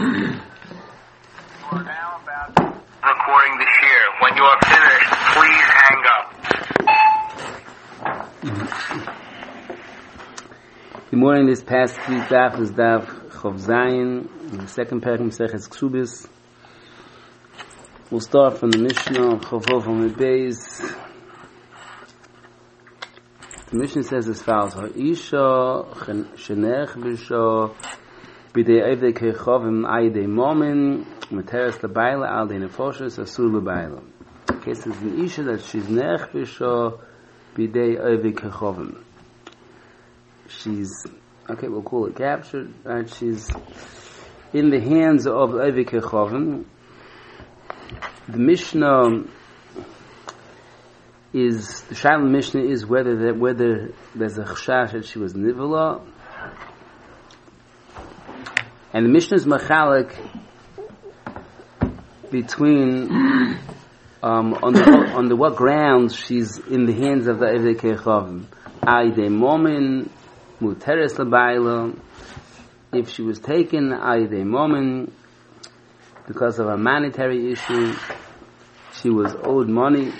are now about recording the share. When you are finished, please hang up. Good morning. This past week daf is daf Chov Zayin, the second parak Maseches Ksubis. We'll start from the Mishnah Chov Vav Amud Beis. The Mishnah says as follows: Ha'isha shenech b'isha b'dei evdei kechavim ayidei momin materes l'bayla al dei nefoshes asur l'bayla. Okay, so it's an isha that she's nech b'isha b'dei evdei kechavim. She's, okay, we'll call it captured, right? She's in the hands of Evei Kechavim. The Mishnah is, the Shaila Mishnah is whether there's a chashash that she was nivala. And the Mishnah is machalik between, on the what grounds she's in the hands of the Evei Kechavim. Aidei momin, muteres l'bayla, if she was taken aidei momin because of a monetary issue, she was owed money.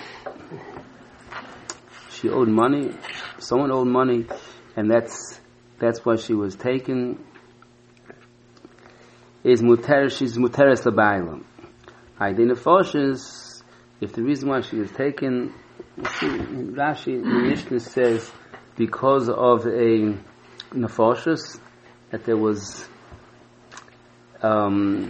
She owed money. Someone owed money, and that's why she was taken. She's muteres l'bayla. Aidei nefoshes, if the reason why she was taken, Rashi in the Mishnah says because of a nefoshes, that there was a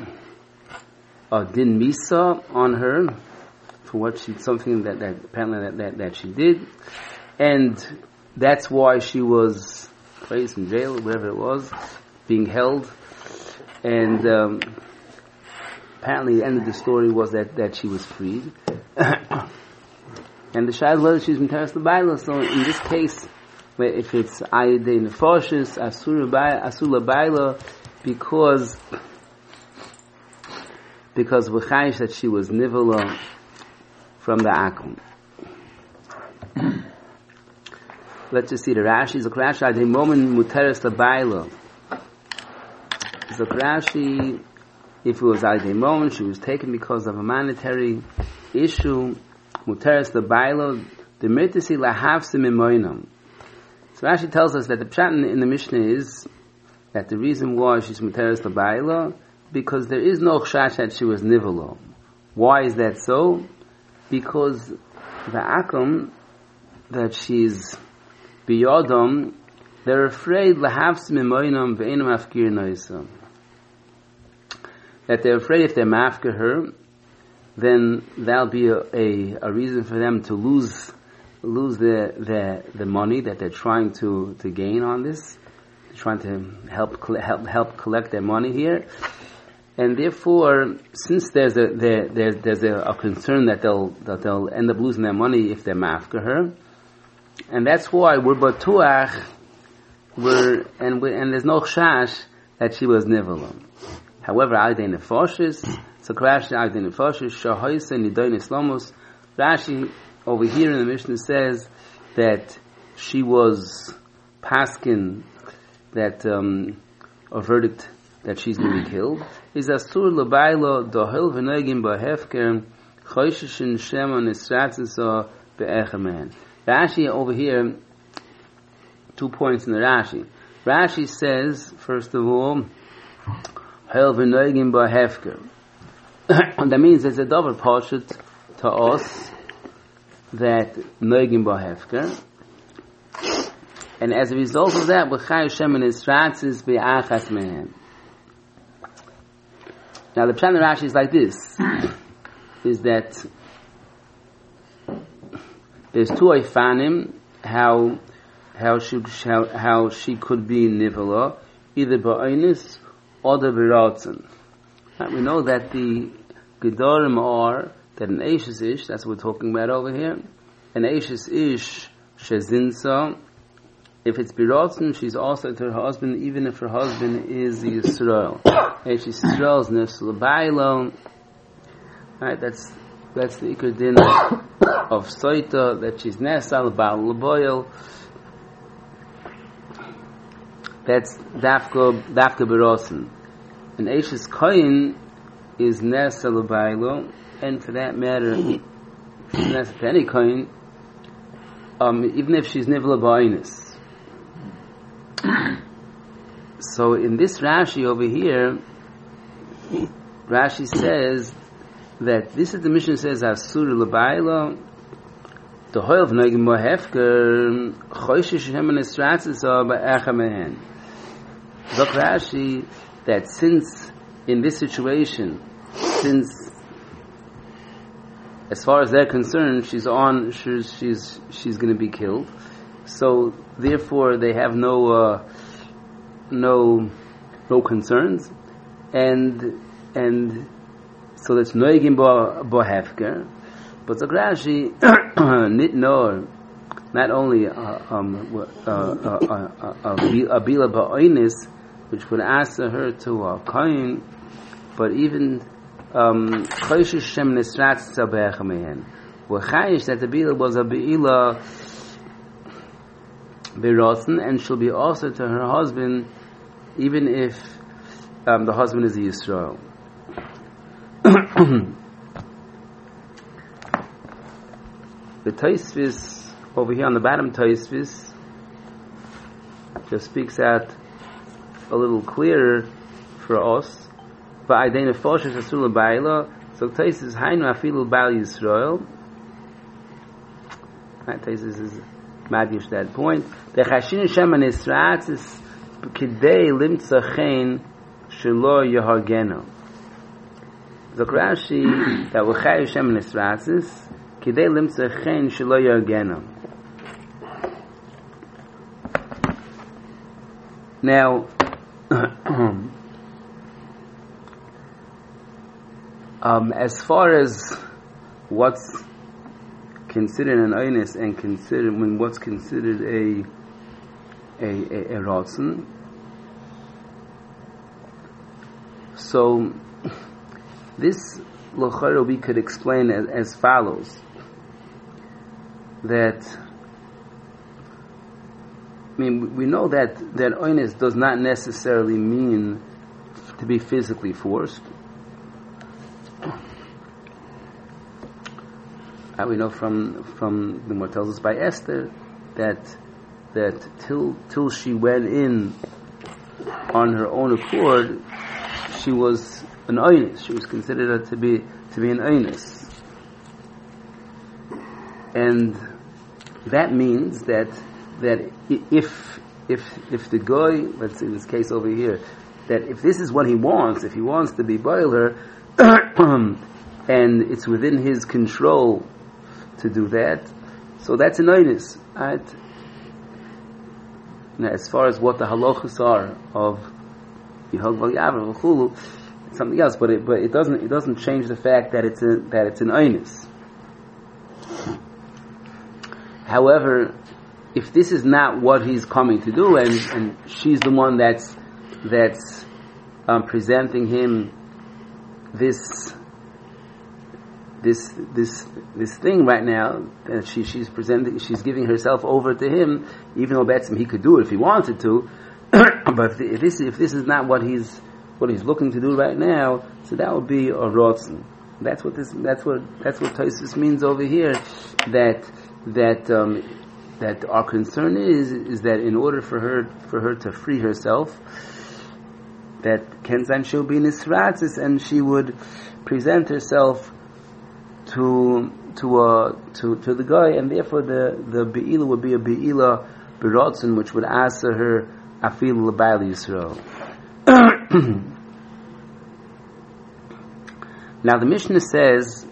din misa on her for what something that apparently that she did, and that's why she was placed in jail, wherever it was, being held, and apparently the end of the story was that she was freed. And the shayla whether she's interes l'bayla. So in this case, where if it's ayidei nefoshes asur l'bayla, because v'chayish that she was nivala from the akum. Let's just see the Rashi. Zokrashi ayidei momin muteres l'bayla. Zokrashi, if it was ayidei momin, she was taken because of a monetary issue. Muteres l'bayla, the mitisi lahavsim imoinam. So Rashi tells us that the pshat in the Mishnah is that the reason why she's muteres l'bayla because there is no chashash that she was nivala. Why is that so? Because the akum that she's biyodam, they're afraid lahavsim imoinam ve'enam afkir noisam. That they're afraid if they mafkir her, then that'll be a reason for them to lose the money that they're trying to gain on this. They're trying to help collect their money here, and therefore, since there's a concern that they'll end up losing their money if they mafka her, and that's why we're batuach, and there's no chash that she was nivala. However, aidei nefoshes. So Rashi over here in the Mishnah says that she was paskin, that a verdict that she's going to be killed is asur l'baylo dohel v'noegim b'hefker chosheshin shemon nisratzisa be'echamen. Rashi over here, 2 points in the Rashi. Rashi says, first of all, hel v'noegim b'hefker. And that means there's a double portrait to us that Noegim Bahefker, and as a result of that, B'chai Shemin Isratzis Be'achas Mehem. Now the Pshat in Rashi is like this: is that there's two Eifanim how she could be nivala, either ba'onis or the b'ratzon. We know that the Gedorim are that an Eishes Ish, that's what we're talking about over here, an Eishes Ish Shezinsa, if it's Biratzin, she's also to her husband, even if her husband is Yisrael. If she's Yisrael's Nefs L'Baylo, right, that's the Iker Din of Soita, that she's Nesa L'Bal L'Boyel. That's Dafka Biratzin. an Eishes Kohen is Nesa L'Bailo, and for that matter, she's Nesa to any Kohen, even if she's Nivla Ba'inus. So in this Rashi over here, Rashi says that this is the Mishnah says Asur L'Bailo, the Hoil of Noigim Mohefker, Choishish Shem and Estratzis Ba'echa Mehen. Zok Rashi, that since in this situation, since as far as they're concerned, she's going to be killed, so therefore they have no concerns, and so that's Noigim Bohefker. But Zok Rashi, nitnor, not only a bila ba'oinis, which would answer her to a kohen, but even choishish shem nisratz tzabech mehen. V'chayish that the bila was a bila berotzen, and she'll be also to her husband, even if the husband is a Yisrael. The Tosfos over here on the bottom, Tosfos just speaks out a little clearer for us. Va'adein foshes asul ba'ila. So Tosfos hainu afilu ba'al Yisrael. Tosfos is madgish that point. The chashin shem anisratz is kidei limtza chen shelo yehargeno. Zok Rashi that v'chayu shem anisratz is kidei limtza chen shelo yehargeno. Now, as far as what's considered an oinus and what's considered a rotzen, so this l'chara we could explain as follows: that we know that oinus does not necessarily mean to be physically forced. We know from the Gemara tells us by Esther that till she went in on her own accord, she was an oinus. She was considered to be an oinus, and that means that if the guy, let's say in this case over here, that if this is what he wants, if he wants to be boiler, and it's within his control to do that, so that's an oinus, right? Now, as far as what the halachas are of Yihog Val Yavar V'chulu, it's something else, but it doesn't change the fact that it's an oinus. However, if this is not what he's coming to do, and she's the one that's presenting him this thing right now, that she's giving herself over to him, even though Betzim he could do it if he wanted to, but if this is not what he's looking to do right now, so that would be a rotzen. That's what Tosfos means over here, that our concern is that in order for her to free herself, that Kenzan she'll be nisratzis, and she would present herself to the guy, and therefore the beila would be a beila berotzen, which would answer her afil l'bayil Yisrael. Now the Mishnah says,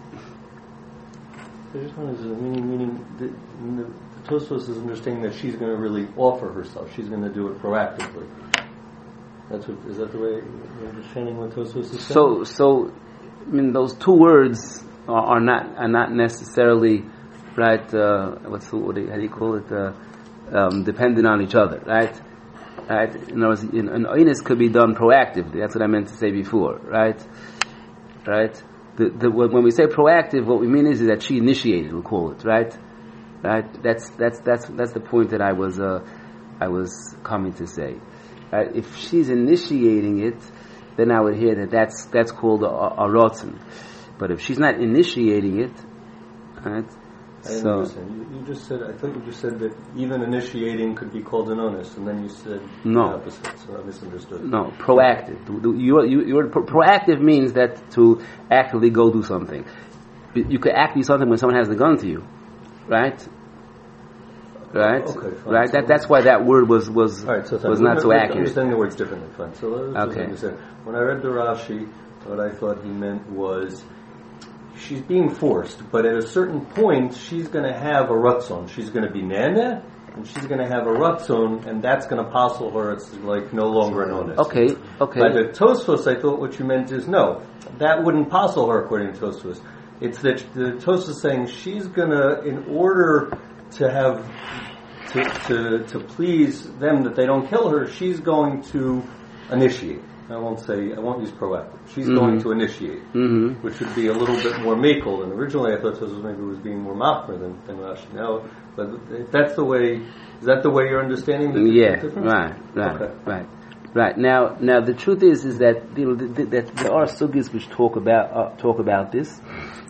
meaning the Tosfos is understanding that she's going to really offer herself. She's going to do it proactively. Is that the way you're understanding what Tosfos is saying? So those two words are not necessarily right. How do you call it? Dependent on each other, right? Right. In other words, an oinus could be done proactively. That's what I meant to say before, right? Right. When we say proactive, what we mean is that she initiated. We'll call it, right? Right. That's the point that I was coming to say. Right? If she's initiating it, then I would hear that's called a rotzen. But if she's not initiating it, right? I understand. You just said, I thought you just said that even initiating could be called an onus, and then you said no. the opposite, so I misunderstood. No, proactive. Proactive means that to actively go do something. You could actively do something when someone has the gun to you, right? Right? Okay, fine. Right? So That's why that word was right, so not so accurate. Understanding the words differently, fine. So okay. When I read the Rashi, what I thought he meant was she's being forced, but at a certain point she's going to have a ratzon. She's going to be nana, and she's going to have a ratzon, and that's going to passel her. It's like no longer an onus. Okay. By the Tosfos, I thought what you meant is no, that wouldn't passel her according to Tosfos. It's that the Tosfos is saying she's going to, in order to have to please them that they don't kill her, she's going to initiate. I won't use proactive. She's going to initiate, which would be a little bit more makel than originally. I thought this was maybe being more machmer than Rashi. Now, but if that's the way, is that the way you're understanding the difference? Right. Now the truth is that that there are sugis which talk about this.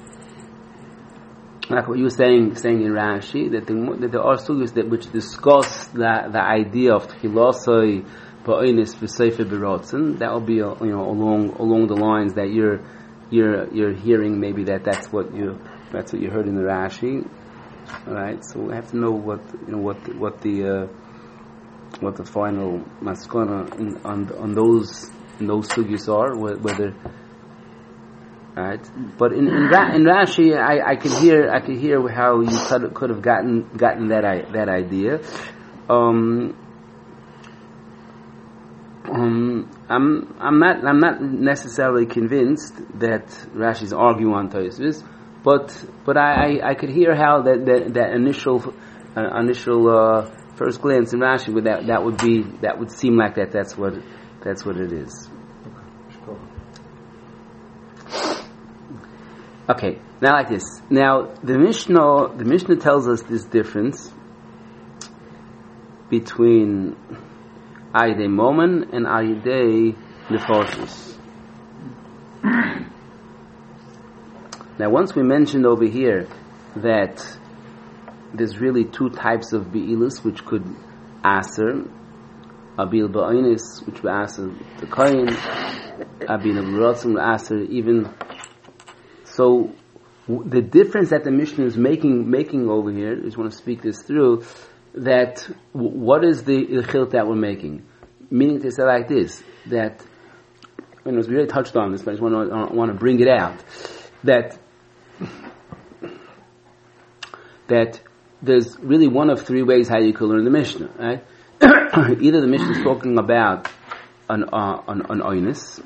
Like what you were saying in Rashi, that there are sugis which discuss the idea of tchilosoi ba'onis v'seifer b'rotzen. That will be along the lines that you're hearing. Maybe that's what you heard in the Rashi. All right. So we have to know what the final maskana on those sugis are, whether. Right, but in Rashi, I could hear how you could have gotten that idea. I'm not necessarily convinced that Rashi's arguing on Tosfos, but I could hear how that initial first glance in Rashi that would seem like that's what it is. Okay, now like this. Now the Mishnah tells us this difference between Ayidei Momen and Ayidei Nefoshes. Now once we mentioned over here that there's really two types of Be'ilus which could aser, Abil Ba'onis, which would aser the Kohen, Abil B'rotzim would aser even. So the difference that the Mishnah is making over here, I just want to speak this through, that what is the ilchil that we're making? Meaning to say like this, that, we really touched on this, but I just want to bring it out, that there's really one of three ways how you can learn the Mishnah, right? Either the Mishnah is talking about an oinus,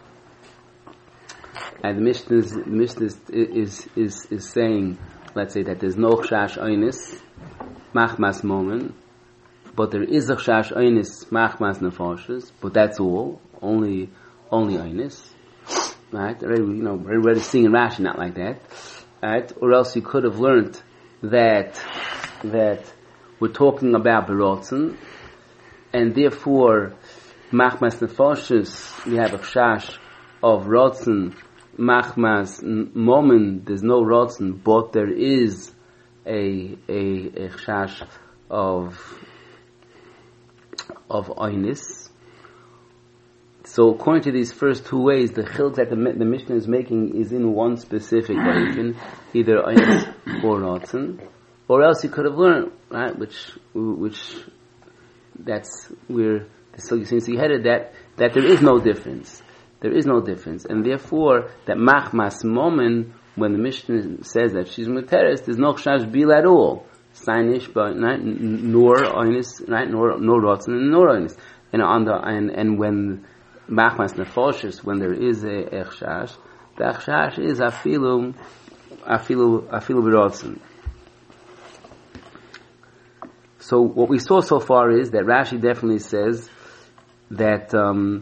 and the Mishnah is saying, let's say that there's no chashash oinus machmas momen, but there is a chashash oinus machmas nefoshes, but that's all, only oinus, right? Already seeing in Rashi not like that, right? Or else you could have learned that we're talking about berotzen, and therefore machmas nefoshes we have a chashash of rotzen. Machmas momen, there's no rotzen, but there is a chash of oinus. So according to these first two ways, the chiluk that the Mishnah is making is in one specific way, either oinus or rotzen, or else you could have learned, right? Which that's where since he headed that there is no difference. There is no difference, and therefore that machmas momen, when the Mishnah says that she's muteres, there's no chash bil at all. Sainish, but nor oinus, right? Nor rotzen, nor oinus, and when machmas nefoshes, when there is a chash, the chash is afilu b'rotzen. So what we saw so far is that Rashi definitely says that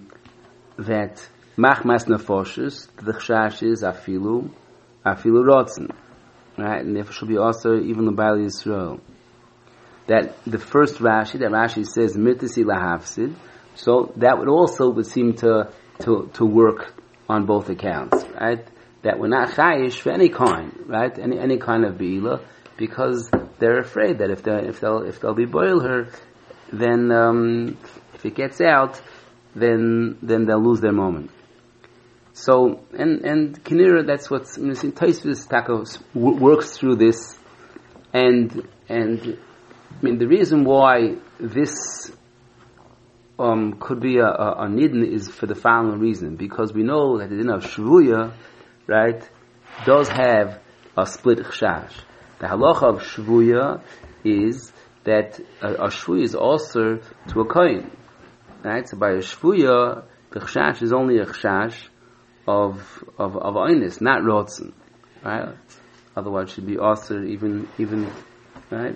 machmas nefoshes, the chash is afilu rotzen, right? And therefore should be also even the Bali Yisrael. That the first Rashi, that Rashi says mitasi lahafsid, so that would seem to to work on both accounts, right? That we're not chayish for any kind, right? Any kind of beila, because they're afraid that if they'll be boil her, then if it gets out, then they'll lose their moment. So and Kinira, that's what's Taisvis Takos works through this, and I mean the reason why this could be a nidin is for the following reason, because we know that the din of shvuya, right, does have a split chashash. The halacha of shvuya is that a shvuya is also to a kohen, right? So by a shvuya, the chashash is only a chashash of oinus, not rotzen, right? Otherwise, it should be also even right.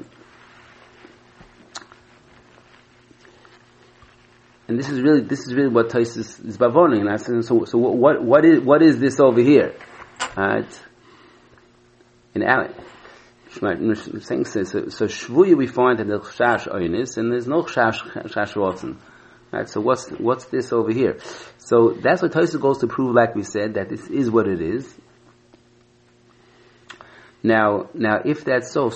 And this is really what Taisus is bavoning. And so what is this over here? Right? In Ali, saying so shvuya we find that the chashash oinus and there's no chashash rotzen. Right? So what's this over here? So that's what Taisus goes to prove, like we said, that this is what it is. Now if that's so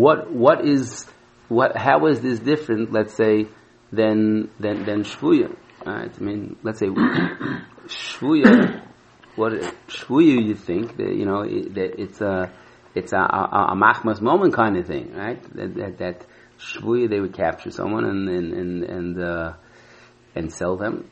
how is this different, let's say, than shvuya? Right? I mean, let's say shvuya. What shvuya? You think that that it's a machmas moment kind of thing, right? That shvuya, they would capture someone and sell them.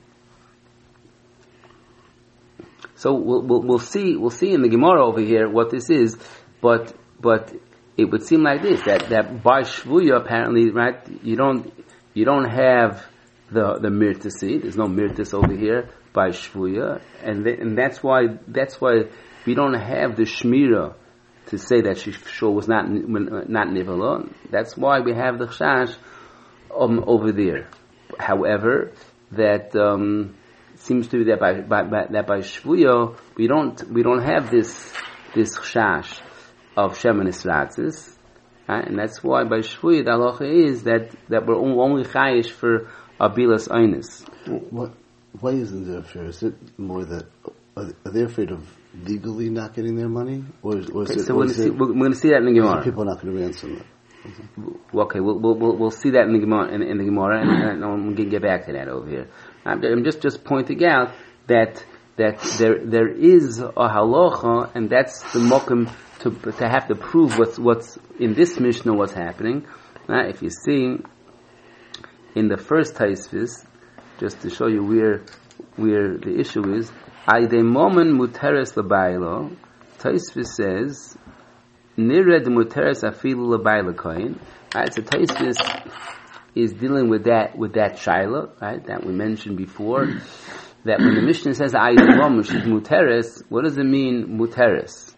So we'll see in the Gemara over here what this is, but it would seem like this, that by shvuya apparently, right, you don't have the mirtasi. There's no mirtas over here by shvuya, and that's why we don't have the shmira to say that she sure was not nivala. That's why we have the chash over there. However, that seems to be that by shvuya we don't have this chash of shemen isratzis, right? And that's why by shvuya the halacha is that we're only chayish for abilas oinus. Why isn't there fear? Is it more that are they afraid of legally not getting their money, or is okay, it? So we're going to see that in the Gemara. People are not going to ransom them. Okay, we'll see that in the Gemara, in the Gemara, and I'm going to get back to that over here. I'm just pointing out that there is a halacha, and that's the mokum to have to prove what's in this Mishnah what's happening. If you see in the first Taisvis, just to show you where the issue is, Aidei momen muteres labaylo. Taisvis says nired muteres afilu labaylo koin. Right, so Taisvis is dealing with that shaila, right, that we mentioned before. That when the Mishnah says Aidei momen she's muteres, what does it mean muteres?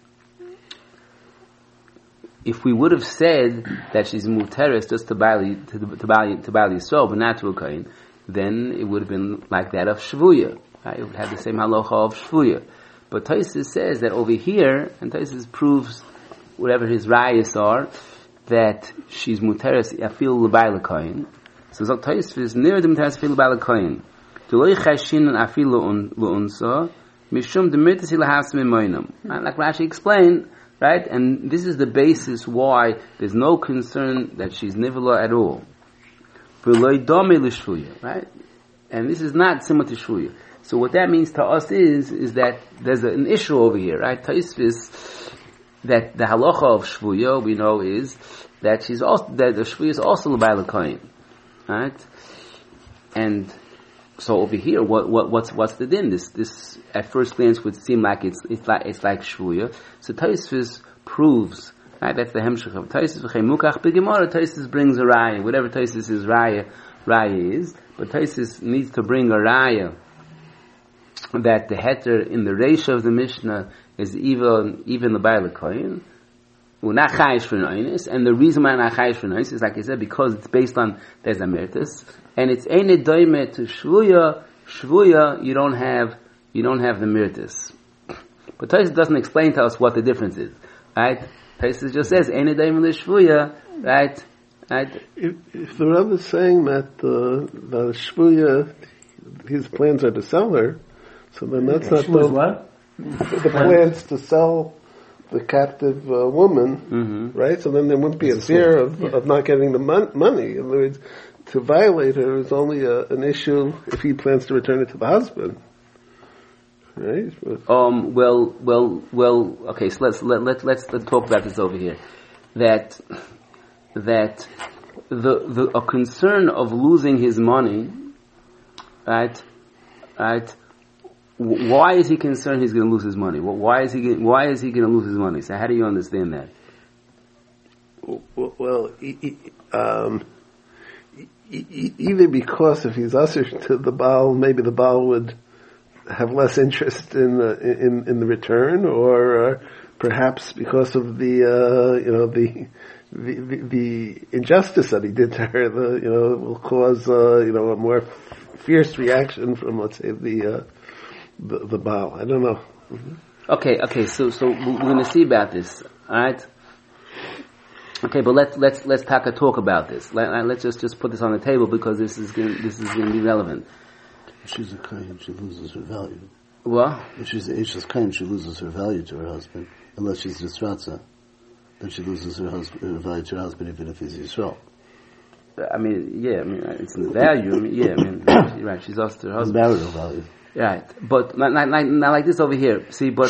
If we would have said that she's muteres just to Bali Yisrael, but not to a kohen, then it would have been like that of shvuya. Right? It would have the same halacha of shvuya. But Taisus says that over here, and Taisus proves whatever his rayas are, that she's muteres afil l'bayla kohen. So Taisus near the muteres afil l'bayla kohen. D'loi chashin afil l'unsa mishum demirtis ilahas mimoinam. Like Rashi explained, right? And this is the basis why there's no concern that she's nivala at all. Right? And this is not similar to shvuya. So what that means to us is that there's an issue over here, right? Taisvis, that the halacha of shvuya we know is that the shvuya is also l'bayla kohen, right? And so over here, what's the din? This at first glance would seem like it's like shvuya. So Taisvis proves. Right, that's the hemshech of Taisus. V'cheimukach b'gemara. Taisus brings a raya, whatever Taisus' raya is. But Taisus needs to bring a raya that the heter in the reisha of the Mishnah is even the bayla kohen. We're not chayish for noinis, and the reason why not chayish for noinis is, like I said, because it's based on there's a mirtis, and it's eine doime to shvuya. Shvuya, you don't have the mirtis. But Taisus doesn't explain to us what the difference is, right? Taisus just says, "Eine daim l'shvuya," right? If the Rebbe is saying that the shvuya, his plans are to sell her, So then that's not She was what? the plans to sell the captive woman, right? So then there wouldn't be a fear of not getting the money. In other words, to violate her is only an issue if he plans to return it to the husband, right? Well. Okay. So let's talk about this over here. That a concern of losing his money, right? Why is he concerned he's going to lose his money? Why is he going to lose his money? So how do you understand that? Well, either because if he's usher to the Baal, maybe the Baal would have less interest in the return, or perhaps because of the injustice that he did to her, will cause a more fierce reaction from, let's say, the Baal. I don't know. Mm-hmm. Okay. So we're going to see about this. All right. Okay, but let's talk about this. Let's just put this on the table because this is going to be relevant. If she's a kain, she loses her value. What? If she's an Eishes kain, she loses her value to her husband. Unless she's Yisratza, then she loses her value to her husband even if he's Yisrael. I mean, it's in the value. Right. She's lost her husband. Marital value. Right, but not like this over here. See, but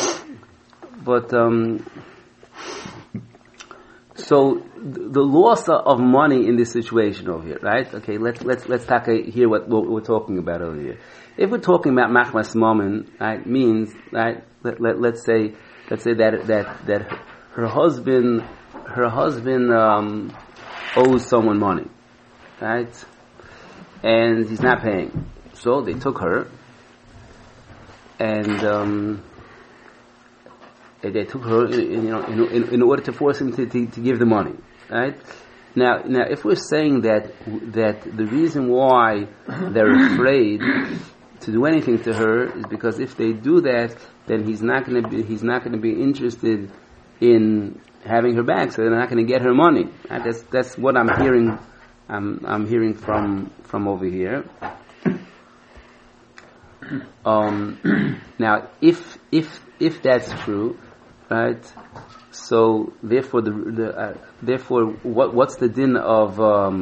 so the loss of money in this situation over here, right? Okay, let's talk here what we're talking about over here. If we're talking about machmas mammon, right, means right. Let's say that her husband owes someone money, right, and he's not paying, so they took her. And they took her, in order to force him to give the money, right? Now, if we're saying that the reason why they're afraid to do anything to her is because if they do that, then he's not going to be interested in having her back, so they're not going to get her money. Right? That's what I'm hearing. I'm hearing from over here. Now, if that's true, right? So therefore, therefore, what's the din of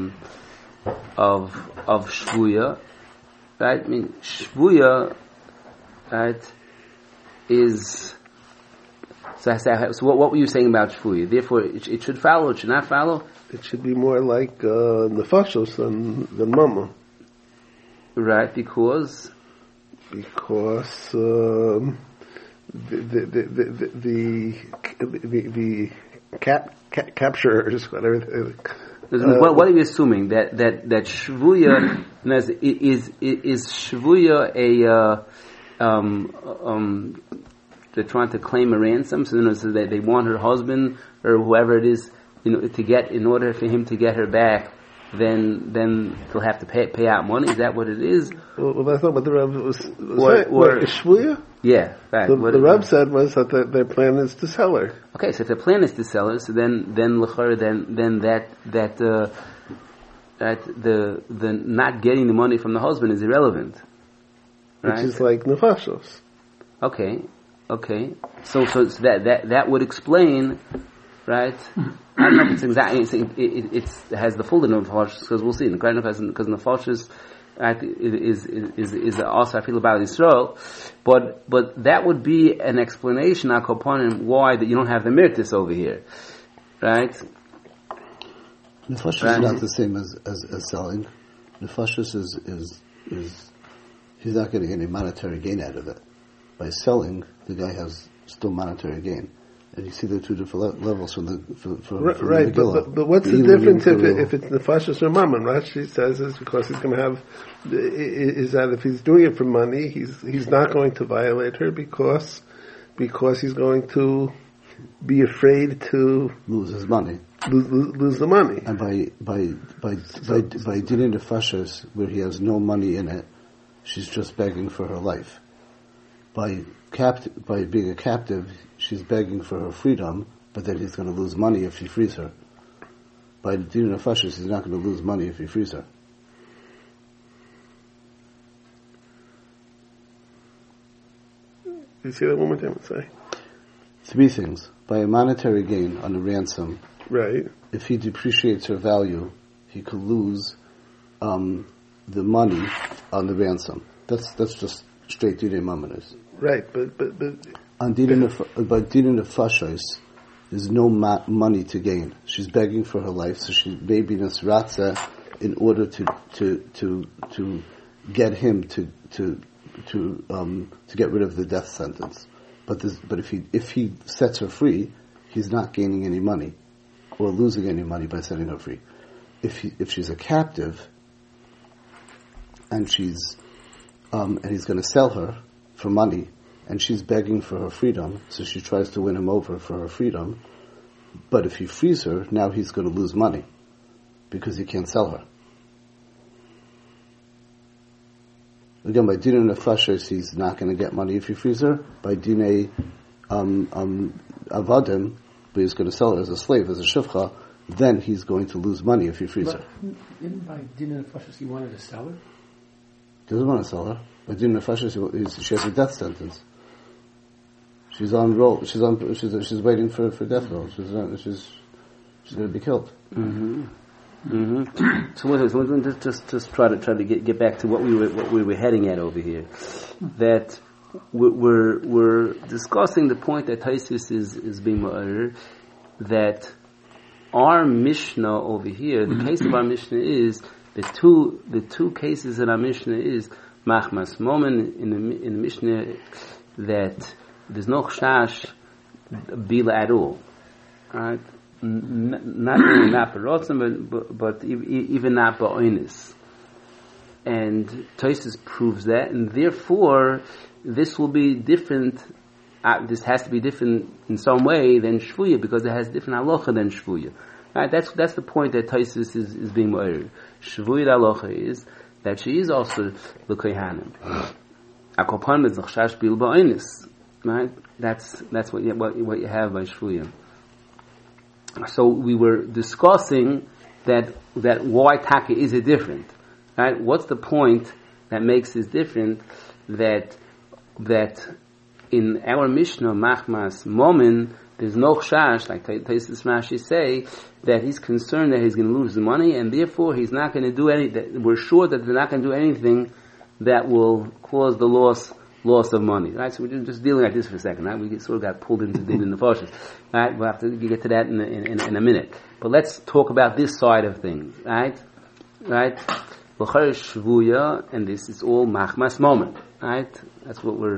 shvuya, right? I mean, shvuya, right? Is so what were you saying about shvuya? Therefore, it should follow. It should not follow. It should be more like nefashos than mama, right? Because the capturers, whatever. What are you assuming that shvuya is shvuya they're trying to claim a ransom, so that they want her husband or whoever it is, to get, in order for him to get her back, then they'll have to pay out money. Is that what it is? Well, that's not what the Rav was saying. Or shvuya? Yeah, right. The Rav said was that their plan is to sell her. Okay, so if the plan is to sell her, so then the not getting the money from the husband is irrelevant, right? Which is like nefashos. Okay. So that would explain, right? I don't know if it's exactly. It has the full nefashos because we'll see. Because nefashos is also I feel about Yisrael, but that would be an explanation, Akoponim, why that you don't have the mirtis over here, right? Nefashos is not the same as selling. Nefashos is he's not getting any monetary gain out of it. By selling, the guy has still monetary gain. And you see the two different levels from the right. But what's the difference if it's nefashos or mammon? Rashi says is because he's going to have is that if he's doing it for money, he's not going to violate her because he's going to be afraid to lose his money, lose the money. And by dealing nefashos where he has no money in it, she's just begging for her life. By being a captive, she's begging for her freedom, but then he's going to lose money if he frees her. By doing nefashos, he's not going to lose money if he frees her. You see that one more time? Say 3 things. By a monetary gain on a ransom, right. If he depreciates her value, he could lose the money on the ransom. That's just straight Dinei Mamonos. Right, but on Dinei Nefashos, there's no money to gain. She's begging for her life, so she maybe Nasratza in order to get him to get rid of the death sentence. But if he sets her free, he's not gaining any money or losing any money by setting her free. If she's a captive and he's going to sell her for money, and she's begging for her freedom, so she tries to win him over for her freedom. But if he frees her, now he's going to lose money because he can't sell her. Again, by Dinei Nefashos, he's not going to get money if he frees her. By Dinei Avadim, but he's going to sell her as a slave, as a shivcha, then he's going to lose money if he frees her. Didn't by Dinei Nefashos he wanted to sell her? He doesn't want to sell her. By Dinei Nefashos, she has a death sentence. She's on roll. She's waiting for death row. She's going to be killed. Mm-hmm. Mm-hmm. So let's just try to get back to what we were heading at over here. That we're discussing the point that Taisus is being ma'arer, that our Mishnah over here, the case of our Mishnah is the two cases in our Mishnah is machmas moment in the Mishnah that there's no chashash bila at all, right? Not only not berotzen, but even not ba'onis. And Tosfos proves that, and therefore this will be different. This has to be different in some way than shvuya because it has different halacha than shvuya. Right? That's the point that Tosfos is being ma'arer. Shvuya halacha is that she is also l'kohanim. Akopan is l'chashash bil ba'onis. Right? That's what you have by shvuya. So we were discussing that why taka is it different, right? What's the point that makes this different? That in our Mishnah machmas momin there's no chash, like Tosfos Rashi say, that he's concerned that he's going to lose the money, and therefore he's not going to do anything. We're sure that they're not going to do anything that will cause the loss of money, right? So we're just dealing like this for a second, right? We sort of got pulled into Dinei Nefashos, right? We'll have to get to that in a minute. But let's talk about this side of things, right? Right? L'char shvuya, and this is all machmas moment, right? That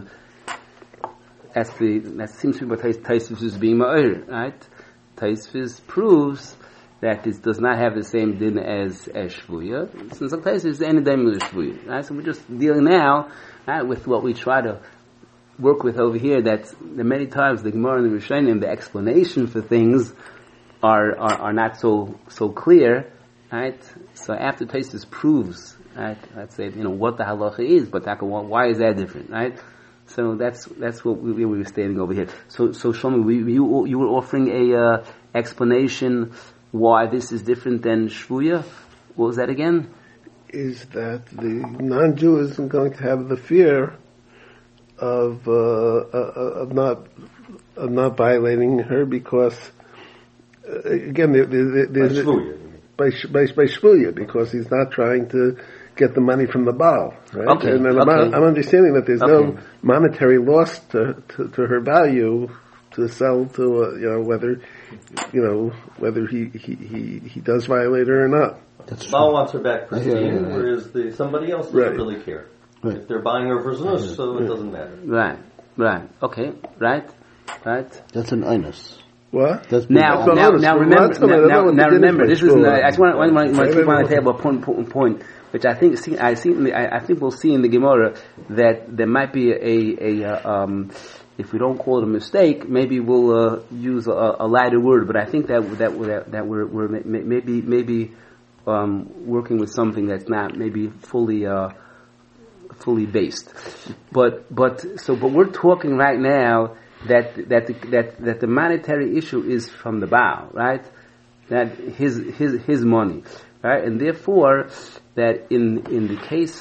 seems to be what Tosfos is being ma'arer, right? Tosfos proves that this does not have the same din as shvuya. Since Tosfos is any din with shvuya, right? So we're just dealing now. Right, with what we try to work with over here, that many times the Gemara and the Rishonim, the explanation for things are not so clear, right? So after Tosfos proves, right, let's say what the halacha is, but why is that different, right? So that's what we were standing over here. So Shlomo, you were offering a explanation why this is different than shvuya. What was that again? Is that the non-Jew isn't going to have the fear of not violating her because again there's by shvuya because he's not trying to get the money from the Baal, right? Okay. And I'm understanding that there's no monetary loss to her value to sell to whether he does violate her or not. Baal wants her back pristine, whereas somebody else doesn't really care. Right. If they're buying her for znus, so it doesn't matter. Right. Okay. Right. That's an einus. What? Now remember. This was. I just want to keep on the table a point, which I think we'll see in the Gemara that there might be a if we don't call it a mistake, maybe we'll use a lighter word. But I think that we're maybe working with something that's not maybe fully based. But we're talking right now that the monetary issue is from the Baal, right? That his money, right? And therefore that in the case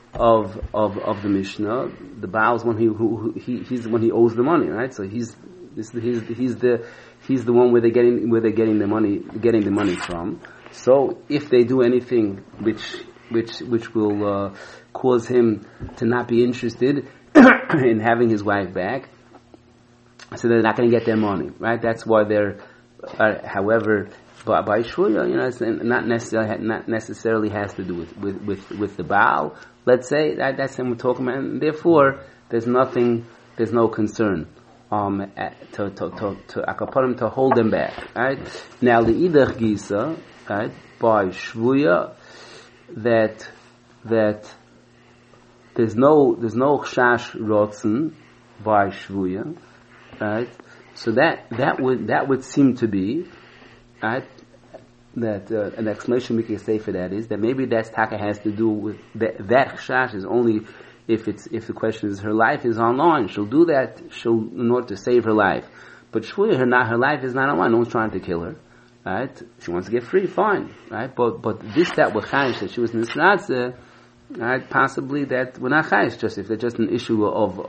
of the Mishnah. The Baal is one he's the one he owes the money, right? So he's the one where they're getting the money from. So if they do anything which will cause him to not be interested in having his wife back, so they're not going to get their money, right? That's why they're. However, by shvuya, it's not necessarily has to do with the Baal. Let's say that's him we're talking about, and therefore there's no concern to akaparim to hold them back, right? Now the idach gisa, right, by shvuya, that there's no chash rotzen by shvuya, right? So that would seem to be, right, that an explanation we can say for that is that maybe that taka has to do with that chash is only if the question is her life is online. She'll do that in order to save her life. But shvuya, her life is not online. No one's trying to kill her, right? She wants to get free, fine, right? But that was chayish that she was nisratze, right? Possibly that we're not chayish just if they're just an issue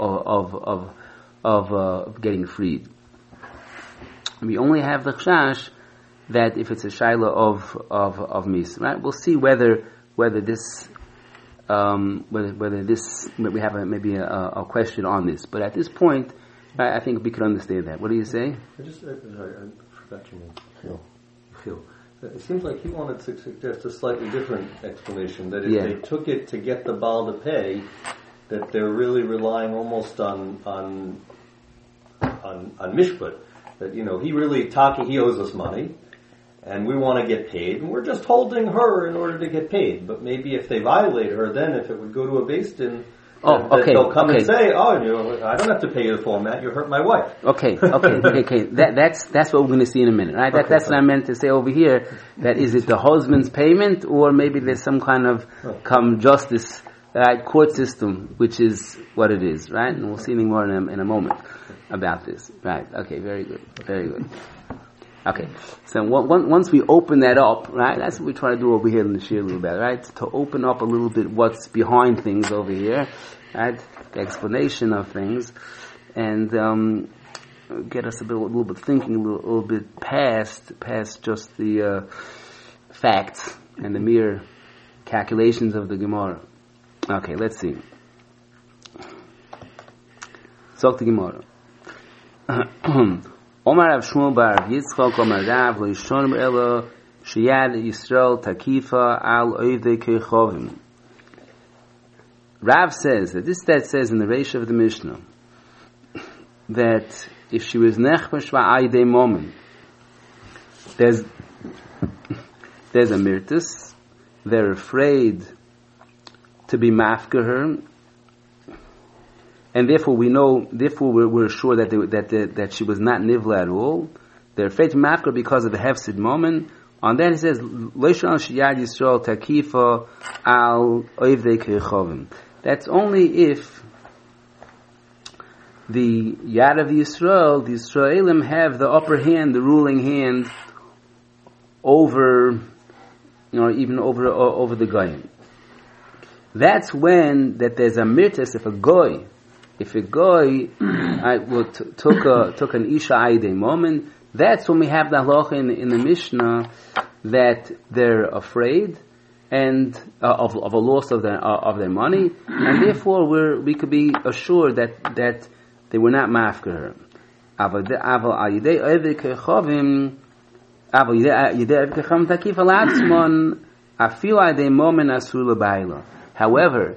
of getting freed. We only have the chash that if it's a shaila of mis, right? We'll see whether this we have maybe a question on this. But at this point, I think we can understand that. What do you say? I forgot your name. Phil. It seems like he wanted to suggest a slightly different explanation. That if they took it to get the Baal to pay, that they're really relying almost on mishpat. That he owes us money, and we want to get paid, and we're just holding her in order to get paid. But maybe if they violate her, then if it would go to a beis din, they'll come and say, I don't have to pay you the full amount. You hurt my wife. Okay. That's what we're going to see in a minute, right? That's what I meant to say over here. That is it the husband's payment, or maybe there's some kind of justice, court system, which is what it is, right? And we'll see more in a moment about this, right? Okay, very good. Okay, so once we open that up, right, that's what we try to do over here in the shir a little bit, right? To open up a little bit what's behind things over here, right? The explanation of things, and get us a little bit thinking, a little bit past just the facts and the mere calculations of the Gemara. Okay, let's see. Talk to Gemara. Omar Rav Shmuel bar Yitzchak Omar Rav lo yishon elo sheyad Yisrael takifa al oivdei kechovim. Rav says that this text says in the Reish of the Mishnah that if she was nechbash va'aydei momen, there's a mirtus, they're afraid to be mafka her. And therefore we're sure that she was not nivla at all. They're afraid to mafka because of the hefsid moment. On that it says, Loishon sheyad Yisrael takifa al oivdei kechovim. That's only if the yad of Yisrael, the Yisraelim have the upper hand, the ruling hand over, even over the goyim. That's when that there's a mirtas if a goy took an isha aydei moment, that's when we have the halacha in the Mishnah that they're afraid and of a loss of their money, and therefore we could be assured that they were not mafker her. However,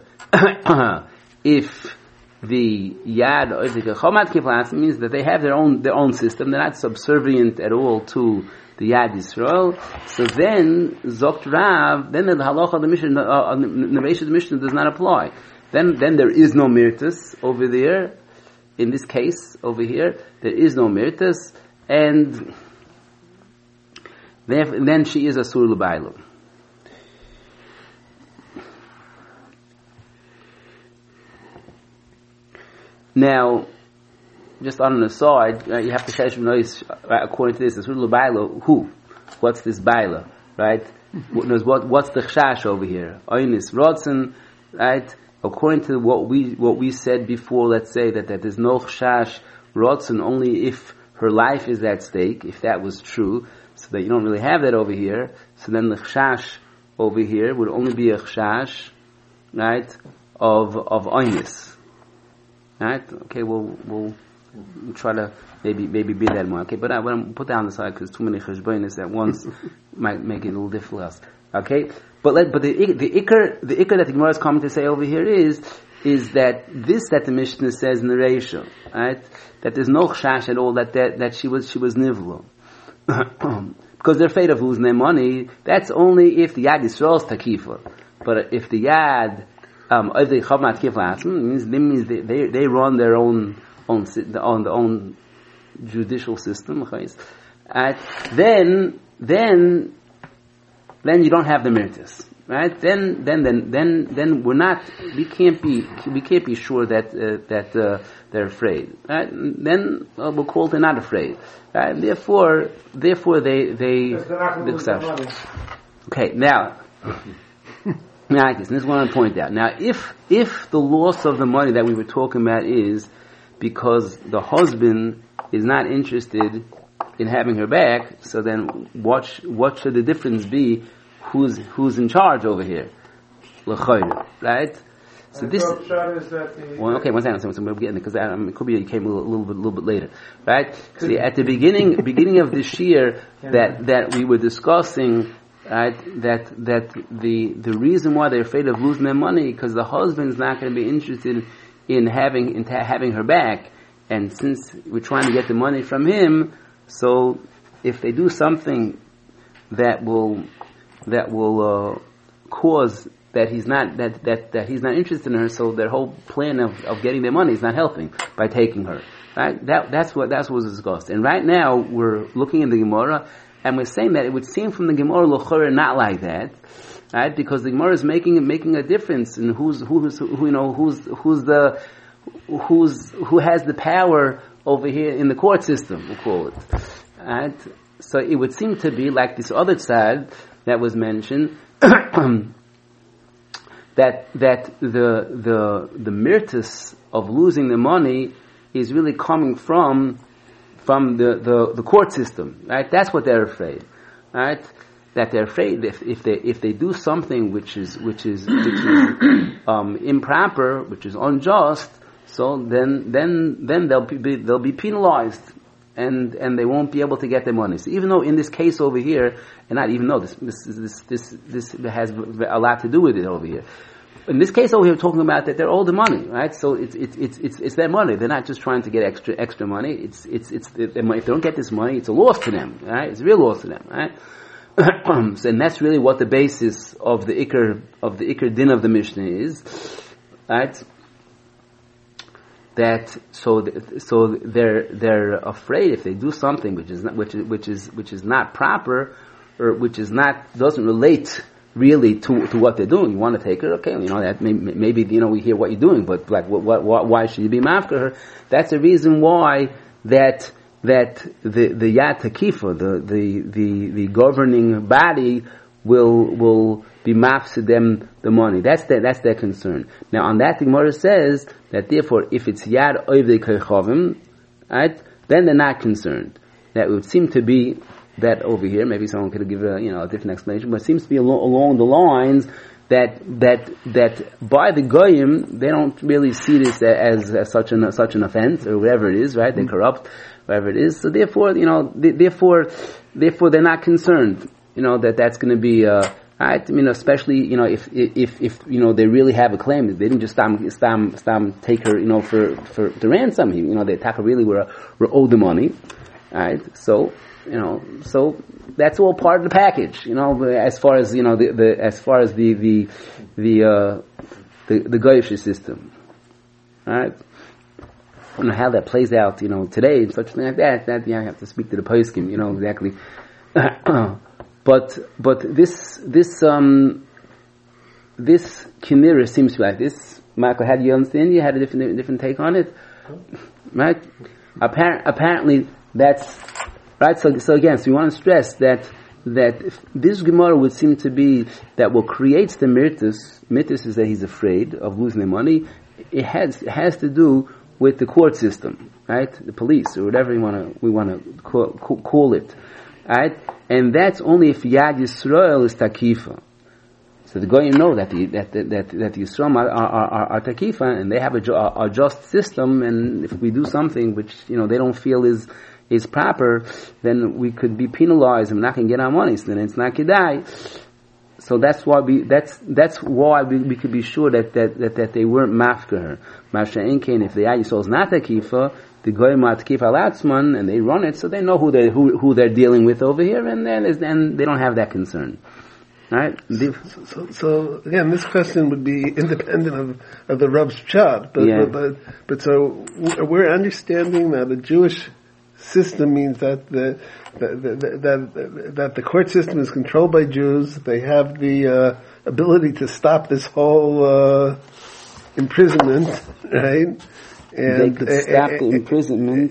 if the Yad means that they have their own system, they're not subservient at all to the Yad Yisrael. So then Zokt Rav, then the halacha of the Mishnah, the Reish of the Mishnah does not apply. Then there is no mirtus over there. In this case over here, there is no mirtus, and then she is a sur l'baylo. Now, just on an aside, you have to chesh noise according to this. The sur l'baylo, who? What's this bayla? Right? What's the chash over here? Oynis rotzen, right? according to what we said before, let's say that there's no chashash rotzen only if her life is at stake, if that was true, so that you don't really have that over here, so then the chashash over here would only be a chashash, right, of oynis. Right? Okay, we'll try to maybe be that more. Okay, but I want to put that on the side because too many cheshbonis at once might make it a little difficult. Okay, but the ikar that the Gemara is coming to say over here is that the Mishnah says in the Reisha, right, that there's no chash at all that she was nivlo. Because they're afraid of losing their money. That's only if the Yad Yisrael is takifa. But if the Yad if they chavmat kifla means they run their own judicial system, then you don't have the mirtis, right? Then we can't be sure that they're afraid, right? Then we'll call they're not afraid, right? Therefore they okay, now this is what I want to point out. Now, if the loss of the money that we were talking about is because the husband is not interested in having her back, so then what should the difference be? Who's in charge over here? L'chayr, right? So this. Well, okay, one second. So we're getting it because it could be it came a little bit later, right? See, at the beginning of this year that we were discussing. Right, that the reason why they're afraid of losing their money because the husband's not going to be interested in having her back, and since we're trying to get the money from him, so if they do something that will cause that he's not interested in her, so their whole plan of getting their money is not helping by taking her. Right, that's what was discussed, and right now we're looking in the Gemara. And we're saying that it would seem from the Gemara L'chorah not like that, right? Because the Gemara is making a difference in who has the power over here in the court system, we'll call it. Right? So it would seem to be like this other side that was mentioned, that the mirtus of losing the money is really coming from the court system, right? That's what they're afraid, right? That they're afraid if they do something which is improper, which is unjust, so then they'll be penalized, and they won't be able to get their money. So even though in this case over here, and not even though this has a lot to do with it over here. In this case over here, we're talking about that they're owed the money, right? So it's their money. They're not just trying to get extra money. If they don't get this money, it's a loss to them, right? It's a real loss to them, right? And that's really what the basis of the ikar din of the Mishnah is, right? That so they're afraid if they do something which is not proper, or which doesn't relate really to what they're doing. You want to take her, okay? That maybe we hear what you're doing, but like why should you be mafka her? That's the reason why that the Yad Takifa, the governing body will be mafsid them the money. That's their concern. Now on that the Gemara says that therefore if it's Yad Oivdei Kechavim, right, then they're not concerned. That would seem to be that over here, maybe someone could give a different explanation, but it seems to be along the lines that by the goyim they don't really see this as such an offense or whatever it is, right? They're corrupt, whatever it is. So therefore, therefore they're not concerned, that's going to be right. Especially if they really have a claim, they didn't just take her for the ransom. The attacker really were owed the money, right? So that's all part of the package, as far as the goyish system, right? I don't know how that plays out, today and such thing like that. That you have to speak to the poskim, exactly. But this kinira seems to be like this. Michael, how do you understand? You had a different take on it, right? Apparently that's right. So again, we want to stress that that this Gemara would seem to be that what creates the mirtus is that he's afraid of losing the money. It has to do with the court system, right? The police or whatever we want to call it, right? And that's only if Yad Yisrael is takifa. So the Goyim know that the Yisrael are takifa, and they have a just system. And if we do something which they don't feel is proper, then we could be penalized and we're not going to get our money. So then it's not kedai. So that's why we could be sure that they weren't mafka her. Masha Enkein, if the Yad Yisrael is not takifa, the Goyim are takifa alatzman, and they run it, so they know who they're dealing with over here, and they don't have that concern. Right? So again, this question would be independent of the Rav's pshat, but so we're understanding that a Jewish system means that the court system is controlled by Jews. They have the ability to stop this whole imprisonment, right? And they could stop the imprisonment,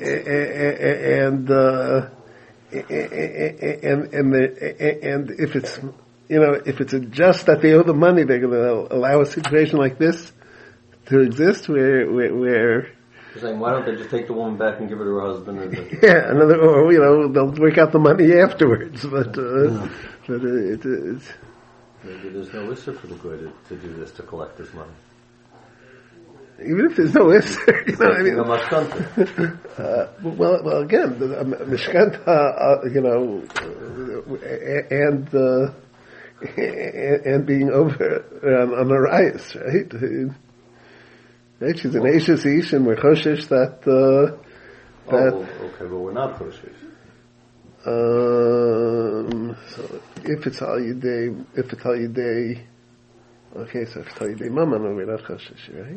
and if it's just that they owe the money, they're going to allow a situation like this to exist where saying, why don't they just take the woman back and give her to her husband? Or they'll work out the money afterwards. But it's maybe there's no issue for the guy to do this, to collect this money. Even if there's no issue, well, again, the mishkanta, and being over on the rayas, right? Right? She's an Eishes Ish, and we're choshesh that. Okay, but we're not choshesh. So if it's al yidei, okay, so if it's al yidei maman, we're not choshesh, right?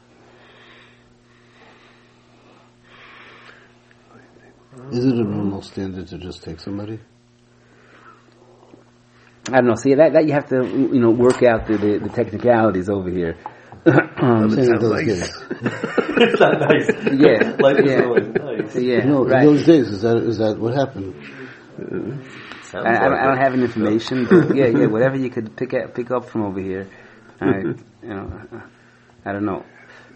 Is it a normal standard to just take somebody? I don't know. See, that you have to, work out the technicalities over here. Sounds nice. It's not nice. Yeah. Life is really nice. Yeah. Right. In those days, is that what happened? I don't have any information, but yeah, whatever you could pick up from over here. I don't know.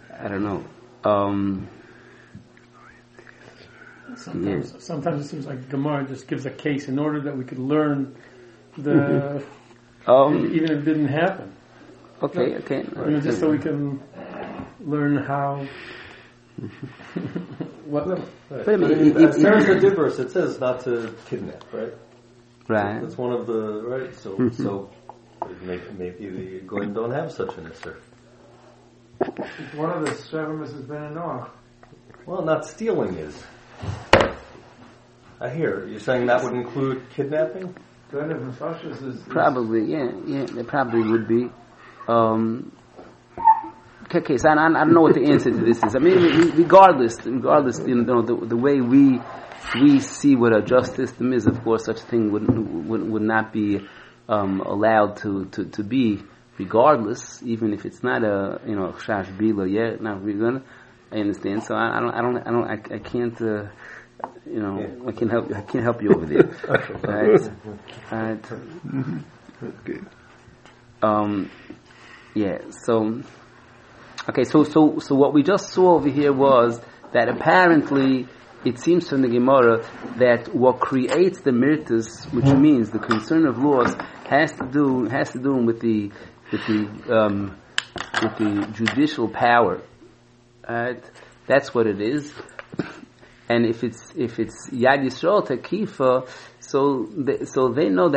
Sometimes it seems like Gemara just gives a case in order that we could learn even if it didn't happen. Okay. Just so we can learn how. But I mean, as far as the diverse, it says not to kidnap, right? Right. That's one of the right. So maybe the Goyim don't have such an issue. One of the seven has been a Noah. Well, not stealing is. I hear you're saying that would include kidnapping. Probably, yeah, it probably would be. Okay, so I don't know what the answer to this is. I mean, regardless, the way we see what a just system is, of course, such a thing would not be allowed to be. Regardless, even if it's not a chash bila yet, not really. I understand. So I can't. I can't help you over there. Right. Okay. Yeah. So. Okay. So what we just saw over here was that apparently it seems from the Gemara that what creates the mirtus, which means the concern of laws, has to do with the judicial power. Right? That's what it is. And if it's Yad Yisrael Takifa, so they know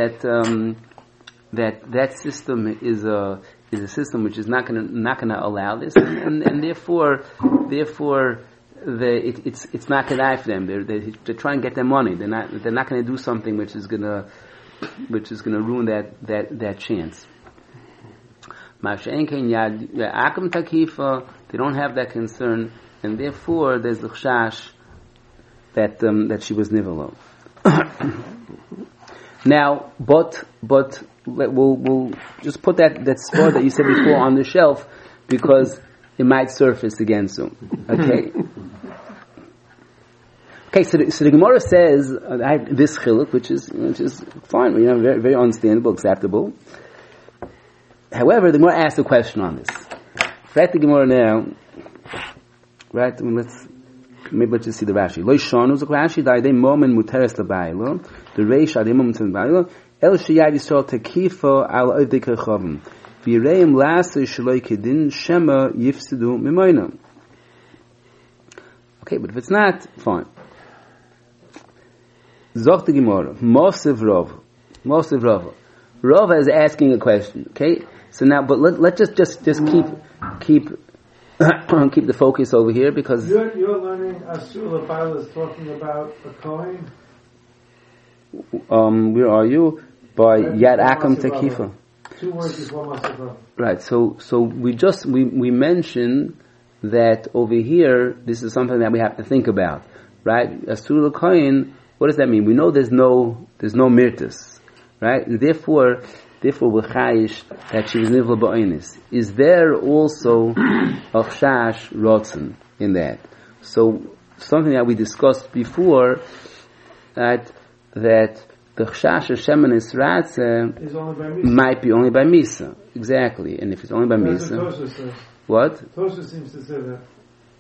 that system is a system which is not gonna allow this, and therefore it's not kedai for them. They're trying to get their money. They're not gonna do something which is gonna ruin that chance. Ma'ashe'enkein Yad Akum Takifa, they don't have that concern, and therefore there's the chash that she was nivelo. Now, but we'll just put that spot that you said before on the shelf because it might surface again soon. Okay. Okay, so the Gemara says this chiluk, which is fine, very, very understandable, acceptable. However, the Gemara asked a question on this. Right, the Gemara now. Right, let's just see the Rashi. Lo shanu zok Rashi da'idei momen muteres l'baylo. The reish adei momen muteres l'baylo. El sheyad Yisrael tekifa al oidei kechavim. V'yireim la'asei shaloi kedin shema yifsidu mimoina. Okay, but if it's not, fine. Zok the Gemara. Mosiv Rav. Rav is asking a question. Okay, so now, but let's just keep the focus over here because you're learning Asur L'Bayla is talking about a Kohen. Where are you? By Yad Akam Tekifa. 2 words is one Masavra. Right. So we mentioned that over here. This is something that we have to think about, right? Asur L'Kohen. What does that mean? We know there's no mirtus, right? And therefore we're chayish that she was nivla ba'onis. Is there also a chash rotzen in that? So something that we discussed before, that the chash of shemenis ratze might be only by misa, exactly. And if it's only by misa, what? Tosha seems to say that.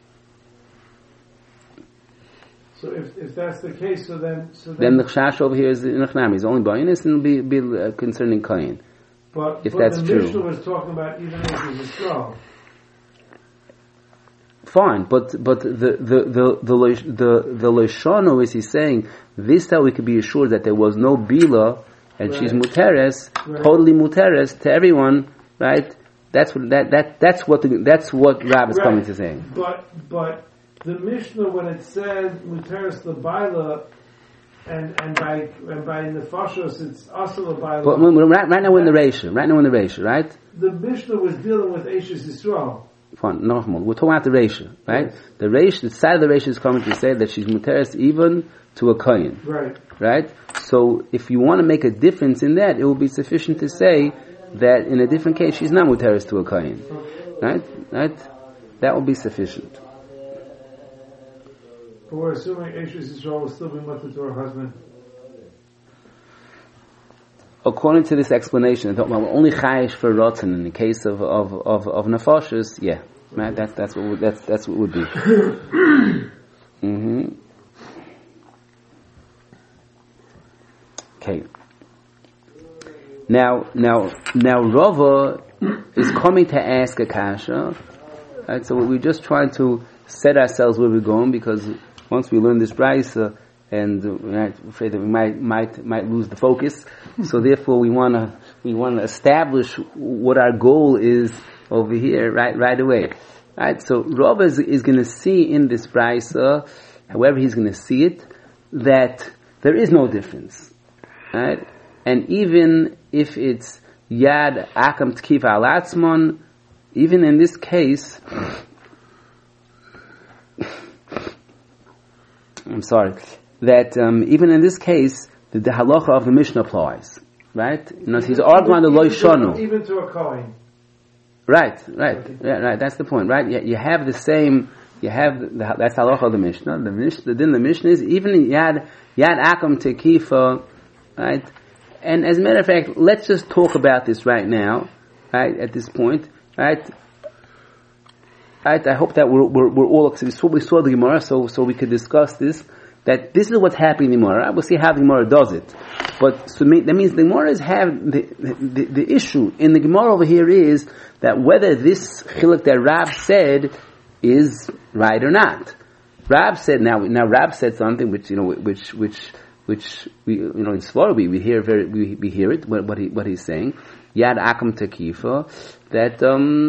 So if that's the case, so then the chash over here is in Achnami. It's only ba'onis and it'll be concerning Kain. But if that's the true. Mishnah was talking about even if it was strong. Fine, but the Loshano is he's saying this that we could be assured that there was no bila and she's muteres, totally muteres to everyone, right? That's what Rab is coming to saying. But the Mishnah, when it said muteres l'bayla, and by nefashos it's asur l'bayla. But right now we're in the Reisha. Right? The Mishnah was dealing with Eishes Yisrael. Fine, normal. We're talking about the Reisha, right? Yes. The side of the Reisha is coming to say that she's muteres even to a kohen. Right? So if you want to make a difference in that, it will be sufficient to say that in a different case she's not muteres to a kohen. Right? That will be sufficient. But we're assuming Eishes Yisrael will still be mutter to her husband. According to this explanation, we're only chayish for rotzen in the case of nefashos. Yeah, right. That's what it would be. Mm-hmm. Okay. Now Rava is coming to ask a kasha. Right. So we're just trying to set ourselves where we're going, because once we learn this brayso, and we're afraid that we might lose the focus. So therefore, we want to establish what our goal is over here right away. Right. So Rav is going to see in this brayso, however he's going to see it, that there is no difference. Right. And even if it's Yad Akam Tkiva Al Atzmon, even in this case, I'm sorry. That even in this case, the halacha of the Mishnah applies, right? He's arguing on the Lo Shonu. Even to a Kohen. Right. That's the point, right? You have the same. That's halacha of the Mishnah. The Mishnah is even in Yad Akam Tekifa, right? And as a matter of fact, let's just talk about this right now, right? At this point, right? Right. I hope that we're all. We saw the Gemara, so we could discuss this. That this is what's happening in the Gemara. We'll see how the Gemara does it. But that means the Gemara is the issue in the Gemara over here is that whether this chiluk that Rab said is right or not. Rab said now Rab said something which we in Svara we hear we hear it what he's saying. Yad Akam Tekifa, that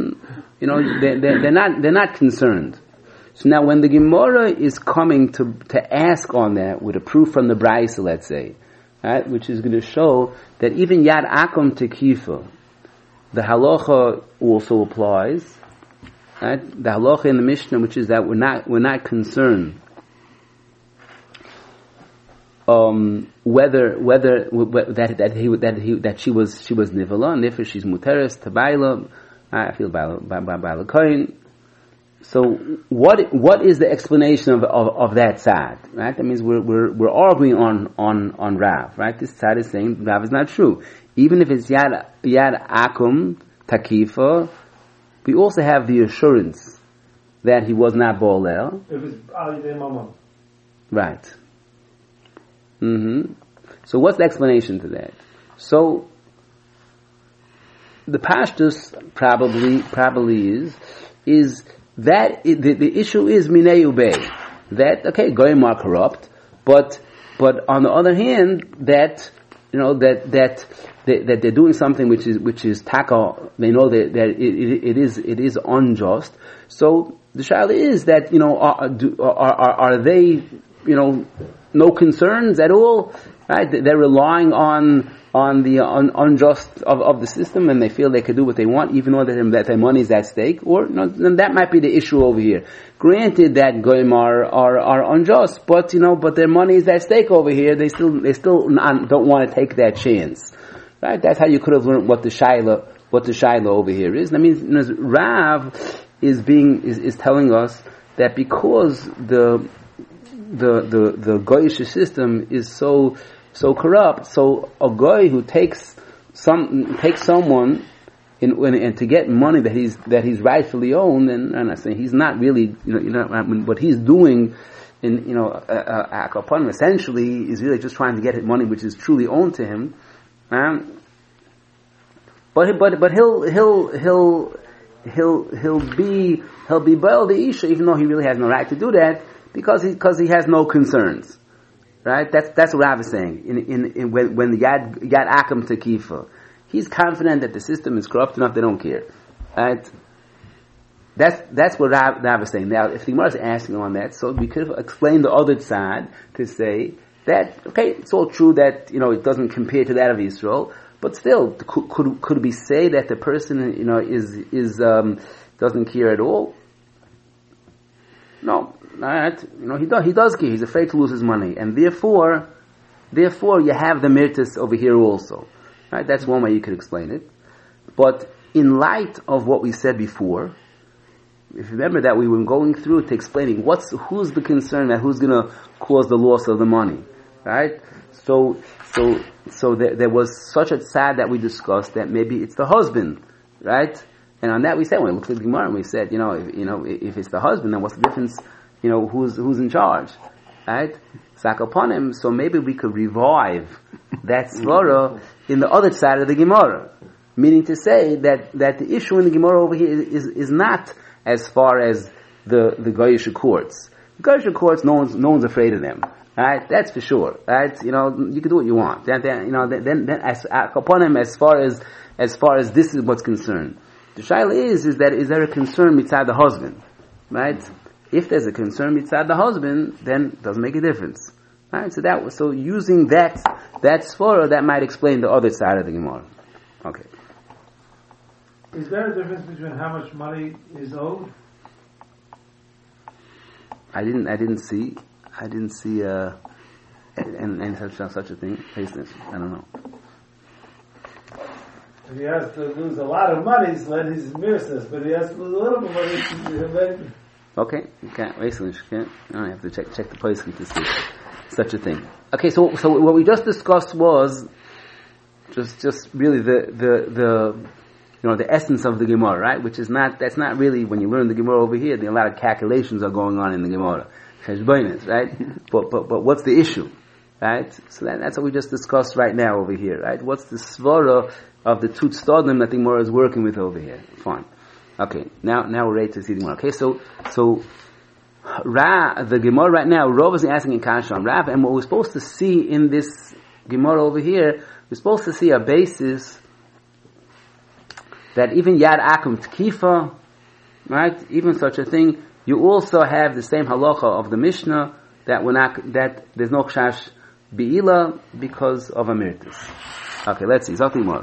they're not concerned. So now when the Gemara is coming to ask on that with a proof from the brayso, let's say, right, which is going to show that even Yad Akam Tekifa, the halacha also applies, right? The halacha in the Mishnah, which is that we're not concerned whether that she was nivala, and therefore she's muteres to baila. I feel baila kohen. what is the explanation of that side? Right? That means we're arguing on Rav. Right? This side is saying Rav is not true. Even if it's yad akum takifa, we also have the assurance that he was not bolel. If it's alidei mamon. Right. So what's the explanation to that? So the pashtus probably is that the issue is minei ubei, that okay, goyim are corrupt, but on the other hand, that that they're doing something which is taka. They know that it is unjust. So the shaila is that are they no concerns at all? Right? They're relying on the unjust of the system, and they feel they could do what they want, even though that their money is at stake. Or then that might be the issue over here. Granted that goyim are unjust, but their money is at stake over here. They still don't want to take that chance. Right? That's how you could have learned what the shaila over here is. That means Rav is telling us that because the goyish system is so corrupt, so a guy who takes someone and to get money that he's rightfully owned, and I'm not saying he's not really what he's doing in akapan essentially is really just trying to get money which is truly owned to him. But he'll be bail the isha even though he really has no right to do that because he has no concerns. Right? That's what Rav is saying. When the yad akum takifa, he's confident that the system is corrupt enough they don't care. Right? That's what Rav is saying. Now, if the Gemara is asking on that, so we could have explained the other side to say that okay, it's all true that it doesn't compare to that of Israel, but still, could we say that the person is doesn't care at all? No. Right? He does care. He's afraid to lose his money, and therefore you have the mirtis over here also. Right? That's one way you could explain it. But in light of what we said before, if you remember that we were going through to explaining who's the concern that who's going to cause the loss of the money, right? So there was such a tzad that we discussed that maybe it's the husband, right? And on that we said when we looked at the Gemara, we said if it's the husband, then what's the difference? Who's in charge, right? Sak upon him. So maybe we could revive that svara in the other side of the Gemara, meaning to say that the issue in the Gemara over here is not as far as the Goyish courts. The Goyish courts, no one's afraid of them, right? That's for sure, right? You can do what you want. Then as upon him as far as this is what's concerned. The shaila is there a concern mitzad the husband, right? If there's a concern mitzad the husband, then it doesn't make a difference, right? So using that svara, that might explain the other side of the Gemara. Okay. Is there a difference between how much money is owed? I didn't see and such a thing. I don't know. If he has to lose a lot of money, so then he's mirrorless. But if he has to lose a little bit of money, okay, you can't waste it. I have to check the place to see such a thing. Okay, so what we just discussed was just really the essence of the Gemara, right? That's not really, when you learn the Gemara over here, a lot of calculations are going on in the Gemara. Cheshbonos, right? But what's the issue? Right? So that's what we just discussed right now over here, right? What's the svara of the Tut Stodim that the Gemara is working with over here? Fine. Okay, now we're ready to see the Gemara. Okay, so the Gemara right now, Rav is asking in Kasha on Rav, and what we're supposed to see in this Gemara over here, we're supposed to see a basis that even Yad Akum Tkifa, right, even such a thing, you also have the same halacha of the Mishnah that there's no Chash Be'ila because of a mirtis. Okay, let's see. Something more.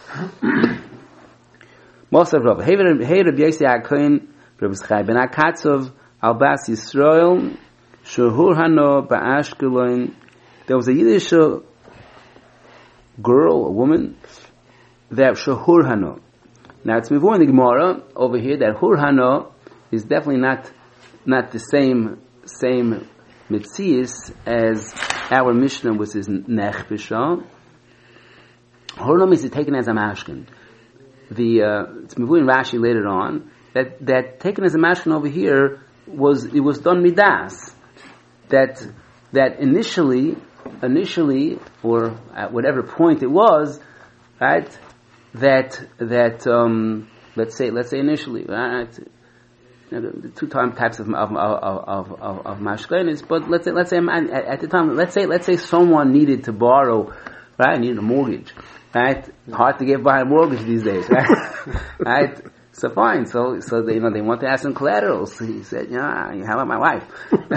Most of Rav. Hey Rabbi Yossi HaKohen, Rabbi Schai ben Akatzov, Al Bas Yisrael, Shehur Hano Ba'ashkelon. There was a Yiddish girl, a woman, that Shehur Hano. Now it's before in the Gemara over here that Hur Hano is definitely not the same Metzius as our Mishnah, which is Nechbisha. Hornom is taken as a mashkin. It's Mivui in Rashi later on that taken as a mashkin over here was done midas. That initially, or at whatever point it was, right? That let's say initially, right? The two types of mashkenis, but let's say at the time, let's say someone needed to borrow, right? Needed a mortgage, right? Hard to get by a mortgage these days, right? Right? So fine. So they want to ask some collateral. So he said, how about my wife?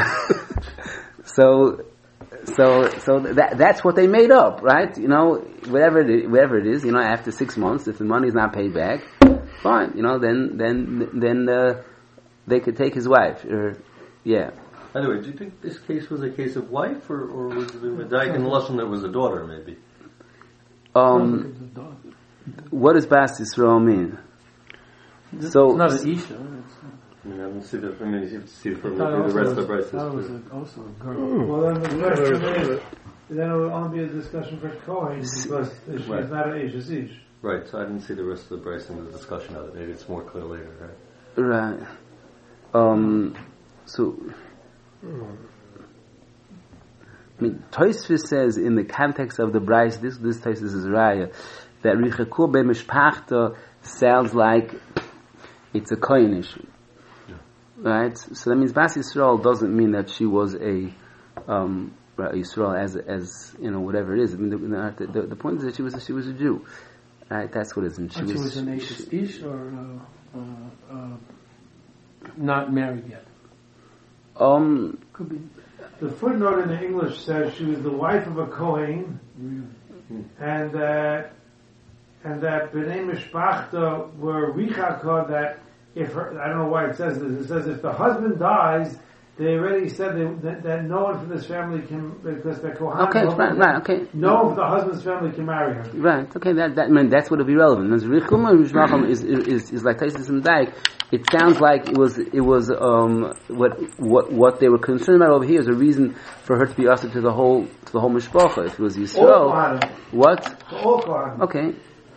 So that's what they made up, right? Whatever it is, after 6 months, if the money's not paid back, fine. Then they could take his wife. Yeah. Anyway, do you think this case was a case of wife, or was it a Medaik in Lashon that was a daughter, maybe? What does Bas Yisrael mean? So it's not an Isha. I don't see the. You have to see the rest of the braces. That was also a girl. Well, then the question is, then it will only be a discussion for Kohen because she's not an Ish, Ish. Right. So I didn't see the rest of the brace in the discussion of it. Maybe it's more clear later, right? Right. Tosfos says in the context of the Bryce, this Tosfos is Raya, that Richakur B'Mishpachta sounds like it's a Kohen issue, right? So that means Bas Yisrael doesn't mean that she was a Yisrael as whatever it is. I mean, the point is that she was a Jew, right? That's what it is. And she was an Ish or not married yet. Could be. The footnote in the English says she was the wife of a Kohen, and that B'nai Mishpachta were Richaka, that if her, I don't know why it says this, it says if the husband dies, they already said that no one from this family can, because they're Kohanim. Okay, right, okay. No one from the husband's family can marry her. Right, okay, that's what would be relevant. Is like Taisus and Daik. It sounds like it was what they were concerned about over here is a reason for her to be ushered to the whole mishpacha. If it was Yisrael, what? All Kohanim. Okay.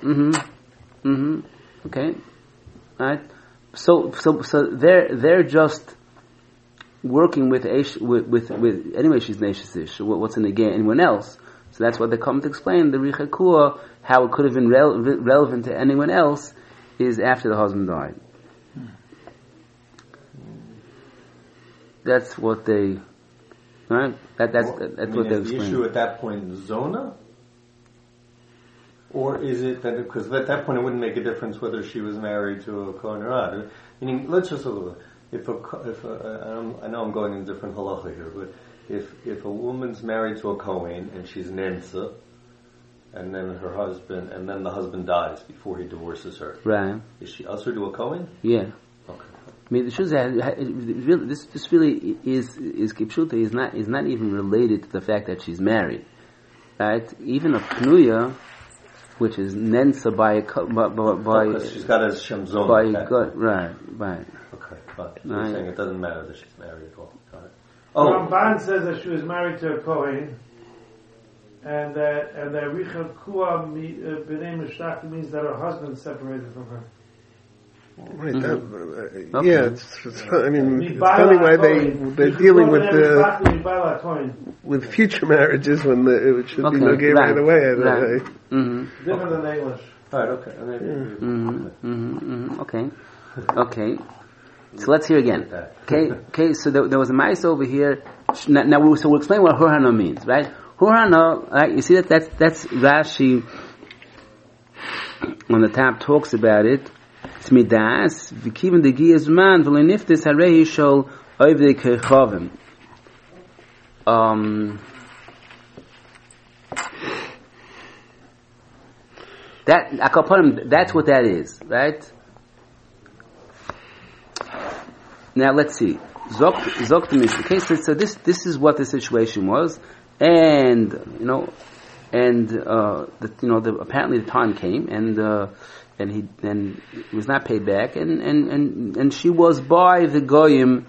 Okay. Right. So they're just working with anyway. She's Neishes Ish. What's in the game? Anyone else? So that's what they come to explain. The Richakua, how it could have been relevant to anyone else, is after the husband died. That's what they, right? That's what they explain. The issue at that point, Zona, or is it that because at that point it wouldn't make a difference whether she was married to a Kohen or not? Meaning, let's just look. I know I'm going in different halacha here, but if a woman's married to a Kohen and she's Nemtza, and then the husband dies before he divorces her, right? Is she usher to a Kohen? Yeah. Okay. I mean, the truth is, this really is Kipshuta is not even related to the fact that she's married, right? Even a Pnuya, which is Nensa by she's got a Shemzon. Right. Okay, fine. So you're saying it doesn't matter that she's married at all. Got it. Ramban says that she was married to a Kohen, and that Richah Kua B'nai Mishpachta means that her husband separated from her. Right. Okay. Yeah. It's funny why they're dealing with future marriages when it should be no gay right away. Right. Different than English. All right. Okay. Okay. So let's hear again. Okay. So there was a mice over here. Now we'll explain what Hurhana means, right? Hurhana, right? You see that's Rashi on the top talks about it. It's midas v'kiven the giyaz man v'leniftis harei shol oivdei kechavim. That's what that is, right? Now let's see. Zoktimis. Okay, so this is what the situation was, and apparently the time came, and and he was not paid back, and she was by the goyim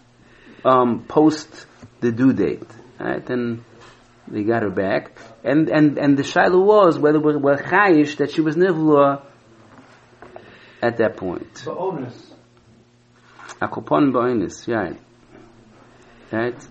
post the due date, right? And they got her back, and the shaila was whether we're chayish that she was nivla at that point. Ba'onus. Akopon ba'onus, right?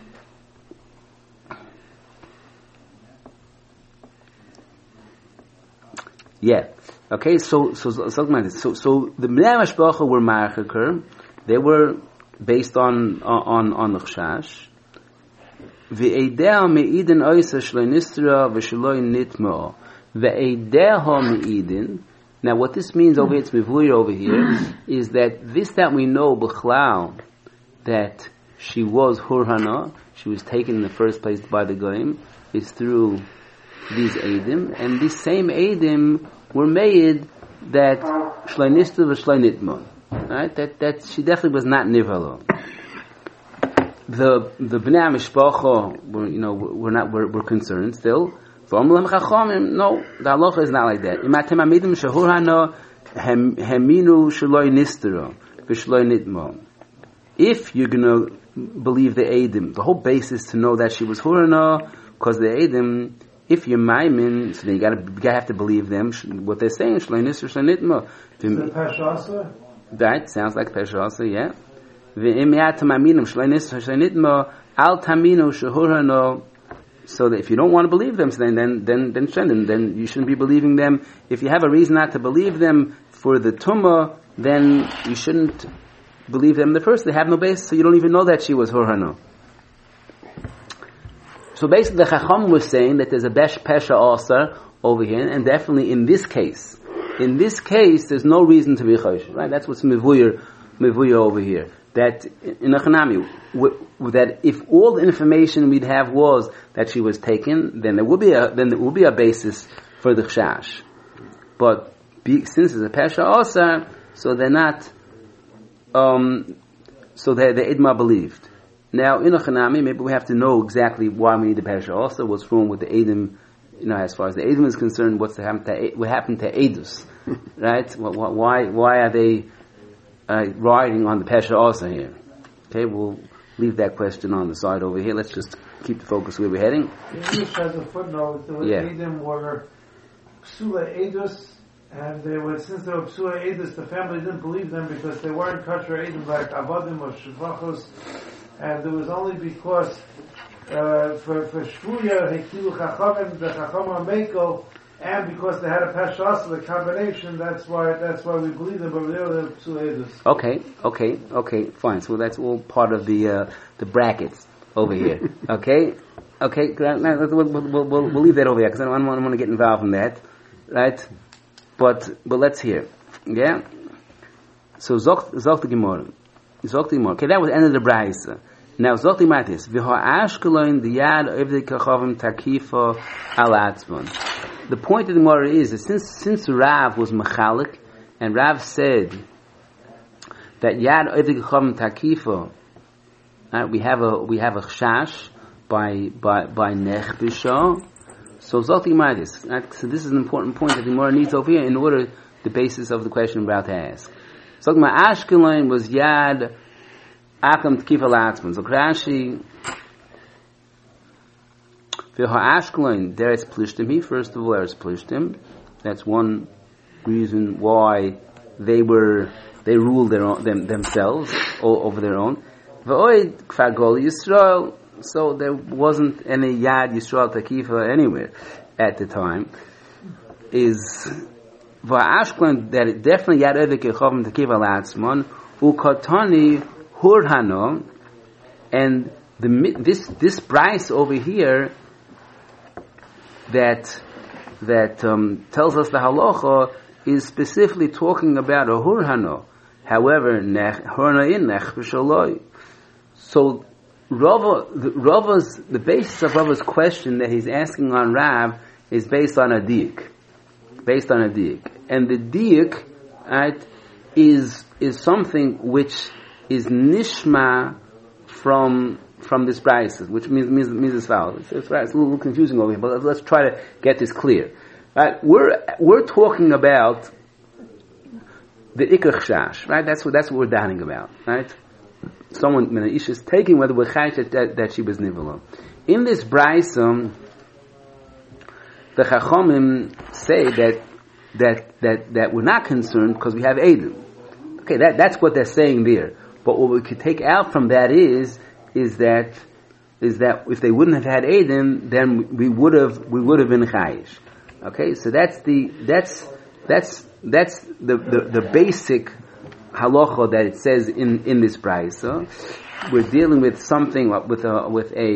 Yeah. Okay. So the Bnei Mashpacha were marcheker. They were based on the chashash. Ve'edeh me'idin oisa shloi nistra v'shloi nitma. Ve'edeh me'idin. Now, what this means over here, it's mivuy over here, is that we know b'chlal that she was hurhana, she was taken in the first place by the goyim, is through these edim, and these same edim were made that shloi nistra v'shloi nitma. Right? That she definitely was not nivala. The Bnei Mishpacha we're concerned still. No, the halacha is not like that. If you're gonna believe the edim, the whole basis to know that she was hurana, because the edim, if you're maimin, so then you gotta have to believe them. What they're saying, shloi nistra, shloi nitma. That sounds like Peshasa, yeah. So that if you don't want to believe them, then you shouldn't be believing them. If you have a reason not to believe them for the Tumah, then you shouldn't believe them in the first. They have no basis, so you don't even know that she was Hurhana. So basically the Chacham was saying that there's a Besh Pesha also over here, and definitely in this case, there's no reason to be chosh, right? That's what's mivuyer over here. That in a chanami, that if all the information we'd have was that she was taken, then there will be a basis for the chash. But since it's a pesha also, so they're not. So the idma believed. Now in a chanami, maybe we have to know exactly why we need the pesha also. What's wrong with the edim? As far as the edim is concerned, what happened to edus, right? Why are they riding on the pesha also here? Okay, we'll leave that question on the side over here. Let's just keep the focus where we're heading. The English has a footnote. The edim were psula edus, and since they were psula edus, the family didn't believe them because they weren't kosher edim like avadim or shvachos, and it was only because. For Shvuya, Hekilu Chachamim, the Chacham Meiko, and because they had a Peshas, the combination, that's why we believe them, but they're Psuledus. Okay, fine. So that's all part of the brackets over here. Okay, we'll leave that over here, because I don't want to get involved in that, right? But let's hear. Yeah? So, Zok the Gemara. Okay, that was the end of the Braisa. Now, Zokti Matis, Ashkelon the Yad Evdei Kachavim Takifa Al Atzmon. The point of the Gemara is that since Rav was Machalik, and Rav said that Yad Evdei Kachavim Takifa, we have a chash by Nech Bisha. So Zokti Matis. So this is an important point that the Gemara needs over here in order the basis of the question I'm about to ask. So Ashkelon was Yad Akam Tkifa Latzman. So Rashi, Ashkelon, there is Plishtim. First of all, there is Plishtim. That's one reason why they ruled themselves over their own. V'oid Kfar Gol Yisrael. So there wasn't any Yad Yisrael Takifa anywhere at the time. Is Ashkelon that it definitely Yad Evdei Kachavim Takifa Latzman Ukatani Hurhano, and this price over here that tells us the halacha is specifically talking about a hurhano. However, nech b'shaloi. So the basis of Rava's question that he's asking on Rav is based on a diuk, and the diuk, right, is something which is nishma from this brayso, which means as follows. It's a little confusing over here, but let's try to get this clear. Right? We're talking about the ikr chash, right? That's what we're doubting about, right? Someone, when an ish is taking whether we're chayish that she was nivela. In this brayso, the Chachomim say that we're not concerned because we have Eidim. Okay, that's what they're saying there. But what we could take out from that is that if they wouldn't have had Eidim, then we would have been chayish. Okay, so that's the basic halacha that it says in this brayso. We're dealing with something with a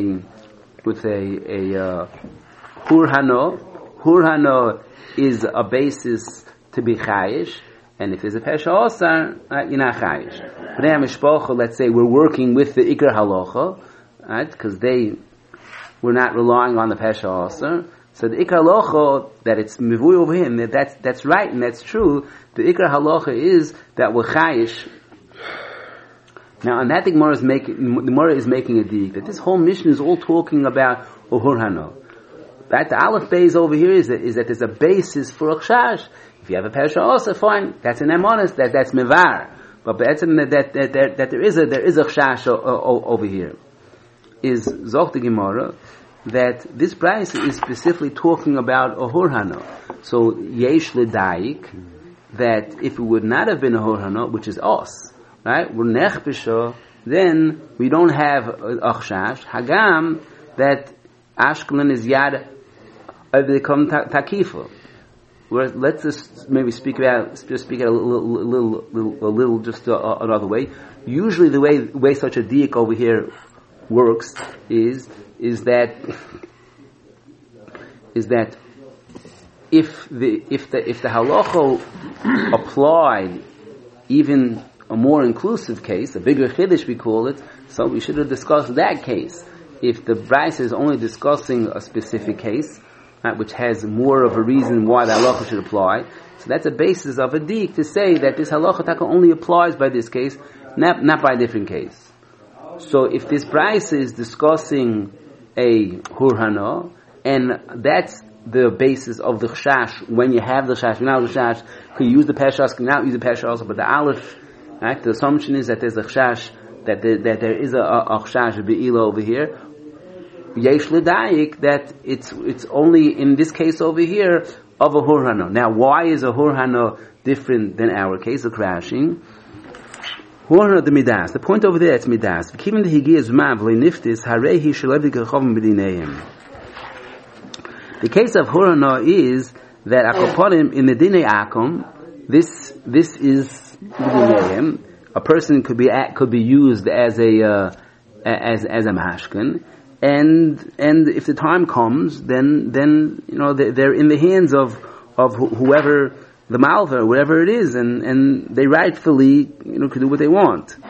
hurhano. Hurhano is a basis to be chayish, and if there's a pesha osar, you're not chayish. Bnei HaMishpacha, let's say we're working with the ikar halacha, right? Because we're not relying on the pesha osar. So the ikar halacha that it's mivui over him, that's right and that's true. The ikar halacha is that we're chayish. Now, on that the Gemara is making a dig that this whole mission is all talking about hurhano. That the Aleph Beis over here is that there's a basis for a chash. If you have a pesha also, fine. That's an emonis. That's mevar. But that there is a chash over here. Is Zoch the Gemara that this price is specifically talking about a hurhano. So yesh ledaik that if it would not have been a hurhano, which is us, right? We're nechbisha. Then we don't have a chash. Hagam that Ashkelon is yad. They come takifa. Let's just maybe speak it a little, just another way. Usually, the way such a diak over here works is that if the halacha applied, even a more inclusive case, a bigger chiddush we call it, so we should have discussed that case. If the brayso is only discussing a specific case, which has more of a reason why the halacha should apply, so that's a basis of a dik to say that this halacha only applies by this case, not by a different case. So if this brayso is discussing a hurhana, and that's the basis of the chash, when you have the chash, now the chash, can you use the peshas, can you not use the peshas also, but the aleph, right, the assumption is that there's a chash, that there is a chash be'ila over here. Yesh l'dayik that it's only in this case over here of a hurhano. Now, why is a hurhano different than our case of crashing? Hurhano the midas. The point over there it's midas. Keeping the higiyas mav le'niftis harehi shelevi kechavim b'dineim. The case of hurhano is that akoponim in the dinei akom. This is b'dineim. A person could be used as a mashkin. And if the time comes, then they're in the hands of whoever the malva, whatever it is, and they rightfully can do what they want. So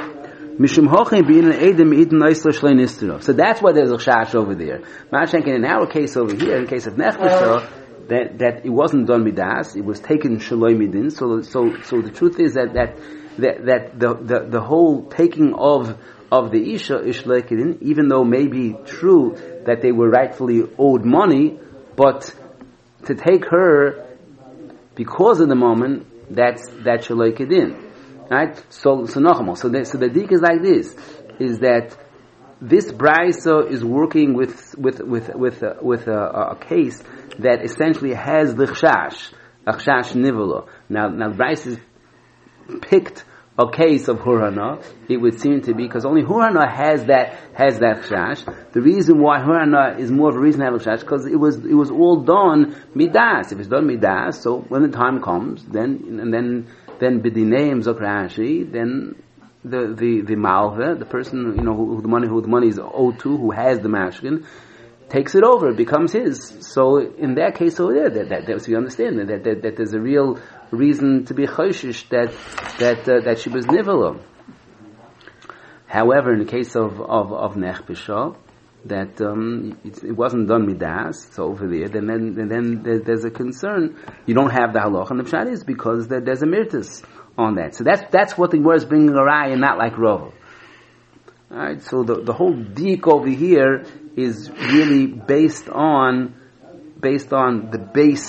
that's why there's a chash over there. Mashenkin in our case over here, in case of nechbisha, that it wasn't done midas, it was taken shaloi midin. So the truth is that the whole taking of the Isha Ishlekidin, even though may be true that they were rightfully owed money, but to take her because of the moment, that's Shalekidin. Right? So the dik is like this, is that this brayso is working with a case that essentially has the chash, a chash nivela. Now the brayso is picked a case of hurhana, it would seem to be, because only hurhana has that chash. The reason why hurhana is more of a reason to have a chash, because it was all done midas. If it's done midas, so when the time comes, then b'dineim zokrashi, then the malva, the person who the money is owed to, who has the mashkin, takes it over, it becomes his. So in that case over there, that so you understand that there's a real reason to be choshish that she was nivela. However, in the case of nechbisha, that it wasn't done midas, so over there, then there's a concern. You don't have the halacha, and the pshat is because there's a mirtus on that. So that's what the word is bringing a raya, not like Rava. Alright, so the whole dik over here is really based on the base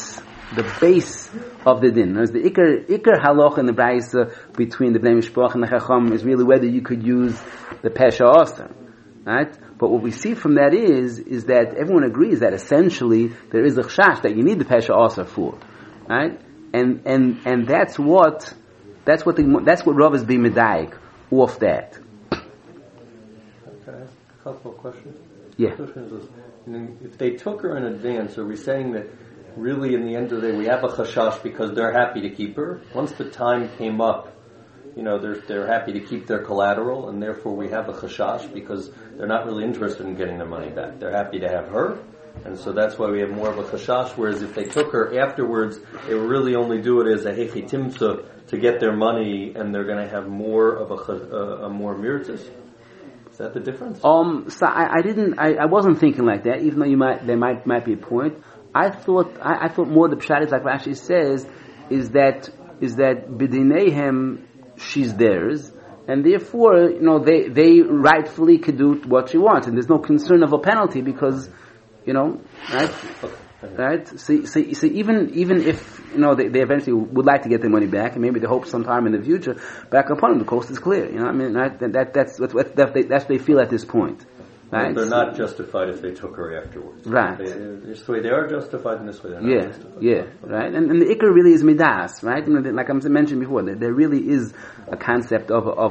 base of the din. There's the ikar halacha in the brayso between the bnei mishpach and the chacham is really whether you could use the pesha aser, right? But what we see from that is that everyone agrees that essentially there is a chashash that you need the pesha aser for, right? And that's what Rav is being medayik off that. Okay, a couple of questions. Yeah. The question is, if they took her in advance, are we saying that really in the end of the day we have a chashash because they're happy to keep her? Once the time came up, they're happy to keep their collateral, and therefore we have a chashash because they're not really interested in getting their money back. They're happy to have her, and so that's why we have more of a chashash. Whereas if they took her afterwards, they would really only do it as a hechitimsa to get their money, and they're going to have more of a more mirtis. Is that the difference? So I wasn't thinking like that, even though there might be a point. I thought more the pshat is like Rashi says, is that b'dinehem she's theirs, and therefore, they rightfully could do what she wants, and there's no concern of a penalty because, right? Right? So even if, they eventually would like to get their money back, and maybe they hope sometime in the future, back upon them, the coast is clear. Right? That's what they feel at this point. Right? They're not justified if they took her afterwards. Right. This way they are justified, and this way they're not justified. Yeah, right. And the ikar really is midas, right? Like I mentioned before, there really is a concept of a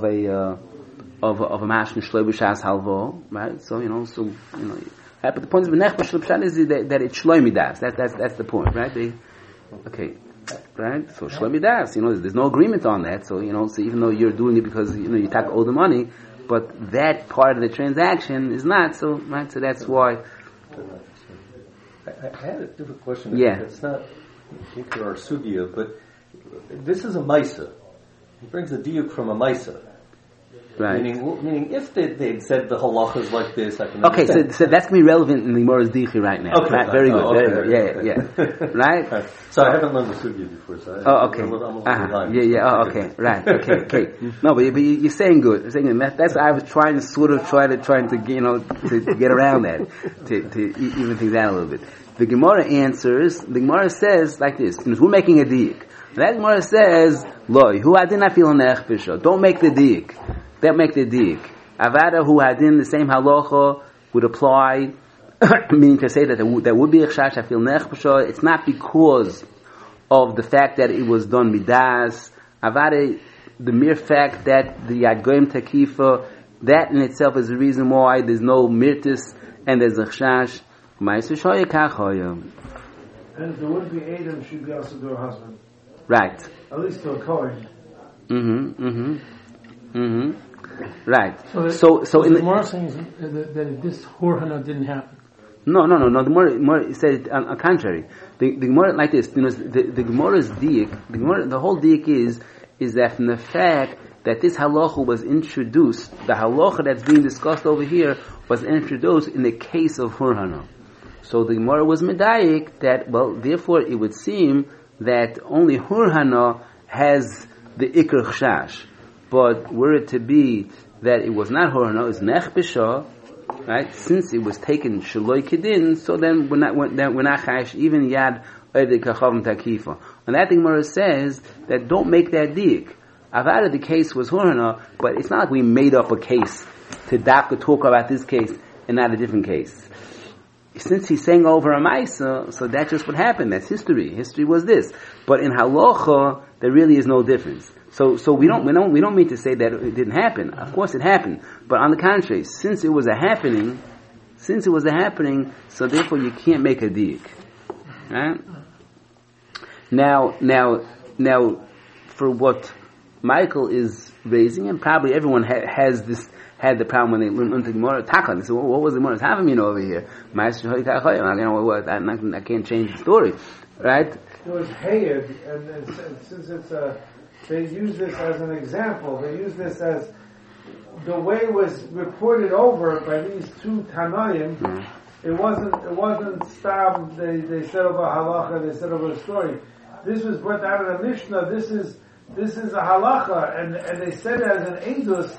mashkin shloi b'shas halvo, right? So but the point is that it's shloi midas. That's the point, right? Right? So shloi midas. There's no agreement on that. So so even though you're doing it because you owe the money. But that part of the transaction is not, so right. So that's why. I had a different question. Yeah, it's not Ikar or Sugya, but this is a Maisa. He brings a diuk from a Maisa. Right. Meaning, if they'd said the halacha is like this, I can. Okay, so that's going to be relevant in the Gemara's dichi right now. Okay, right? Very good. Very good. Yeah. Right. So I haven't learned the Sugya before. So okay. Okay. Right. Okay. No, but you're saying good. You're saying good. That's I was trying to get around that to even things out a little bit. The Gemara answers. The Gemara says like this: we're making a diuk. That Gemara says, "Loi, who adin afil nechbisha." Don't make the diuk. That make the diuk. Avada who hadin the same halacha would apply, meaning to say that there would be a chash afil nechbisha. It's not because of the fact that it was done midas. Avada, the mere fact that the yad goyim takifa, that in itself is the reason why there's no mirtis and there's a chash. Ma'aser shoya kachoya. And if there would be Adam, she'd be also to her husband. Right. At least to a Kohen. Right. So in the Gemara saying that this horhana didn't happen. No. The Gemara said on the contrary. The Gemara like this. The Gemara's diuk. The whole diuk is that from the fact that this halacha was introduced, the halacha that's being discussed over here was introduced in the case of horhana. So the Gemara was medayik that therefore it would seem that only horhana has the ikar chash. But were it to be that it was not horana, it's nechbisha, right? Since it was taken shaloi kedin, so then we're not chash even yad oivdei kachavim takifa. And that the Gemara says that don't make that diuk. Avada the case was horana, but it's not like we made up a case to talk about this case and not a different case. Since he's saying over a ma'isa, so that's just what happened. That's history. History was this. But in halacha, there really is no difference. So we don't mean to say that it didn't happen. Of course it happened. But on the contrary, since it was a happening, so therefore you can't make a diuk. Right? Now, for what Michael is raising, and probably everyone had the problem when they learned the Gemara. They said, what was the Gemara's having over here? I can't change the story, right? It was Hayed, and since it's they use this as an example. They use this as the way it was reported over by these two Tanaim. Mm-hmm. It wasn't stam. They said over halacha. They said over a story. This was brought out of the Mishnah. This is a halacha, and they said it as an edus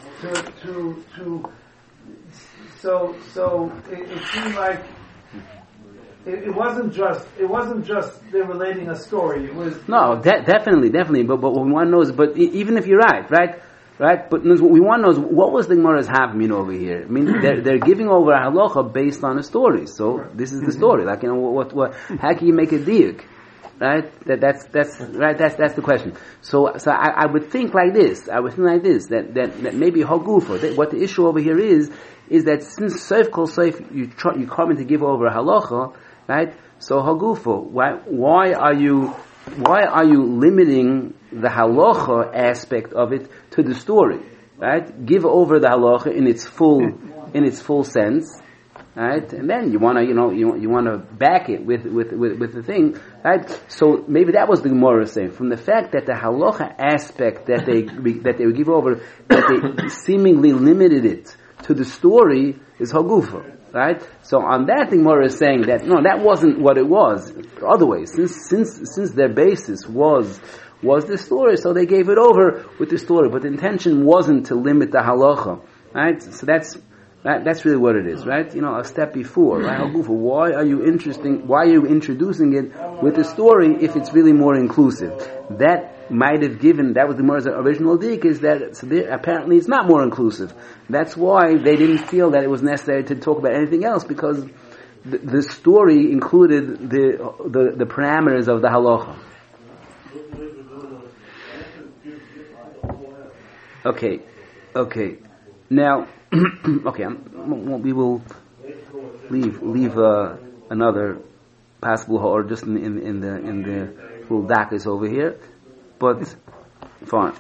to. So it seemed like it wasn't just they're relating a story. It was definitely. But what we want to know is, but even if you're right. But what we want to know is, what was the Gemara's havmin over here? I mean, they're giving over a halacha based on a story. So this is the story. Like, what? How can you make a diuk? Right? That's right. That's the question. So I would think like this. That maybe hagufa. What the issue over here is that since seif kol seif you come in to give over a halacha, right? So hagufa. Why are you limiting the halacha aspect of it to the story? Right? Give over the halacha in its full sense. Right, and then you want to back it with the thing, right? So maybe that was the Gemara saying, from the fact that the halacha aspect that they would give over, that they seemingly limited it to the story, is hagufa, right? So on that, the Gemara is saying that no, that wasn't what it was. Other ways, since their basis was the story, so they gave it over with the story, but the intention wasn't to limit the halacha, right? So that's really what it is, right? A step before, right? Why are you introducing it with the story if it's really more inclusive? That might have given, that was the Gemara's original dik, is that apparently it's not more inclusive. That's why they didn't feel that it was necessary to talk about anything else, because the story included the parameters of the halacha. Okay. Now, we will leave another possible or just in the little dakas over here, but fine.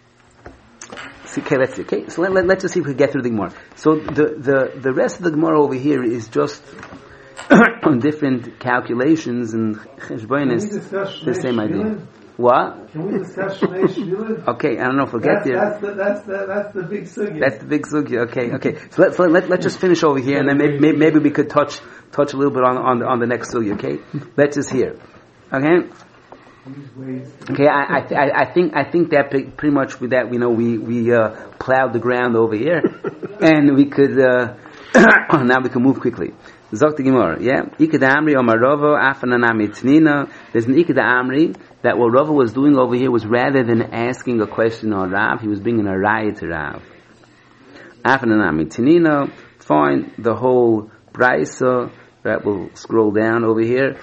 Let's see. Okay, so let's just see if we can get through the Gemara. So the rest of the Gemara over here is just on different calculations and cheshbonis, the same idea. What? Can we discuss Shnei Shvilin? Okay, I don't know if we'll get there. That's the big sugya. That's the big sugya. Okay. So let's just finish over here, and then maybe we could touch a little bit on the next sugya. Okay, let's just hear. Okay. Okay, I think that pretty much with that we plowed the ground over here, and we could now we can move quickly. Zok the Gemara, yeah. Ikeda Amri Omar Rava Afananami Tnina. There's an Ikeda Amri that what Rava was doing over here was, rather than asking a question on Rav, he was bringing a raya to Rav. Afananami Tnina. Find the whole brisa. That will scroll down over here.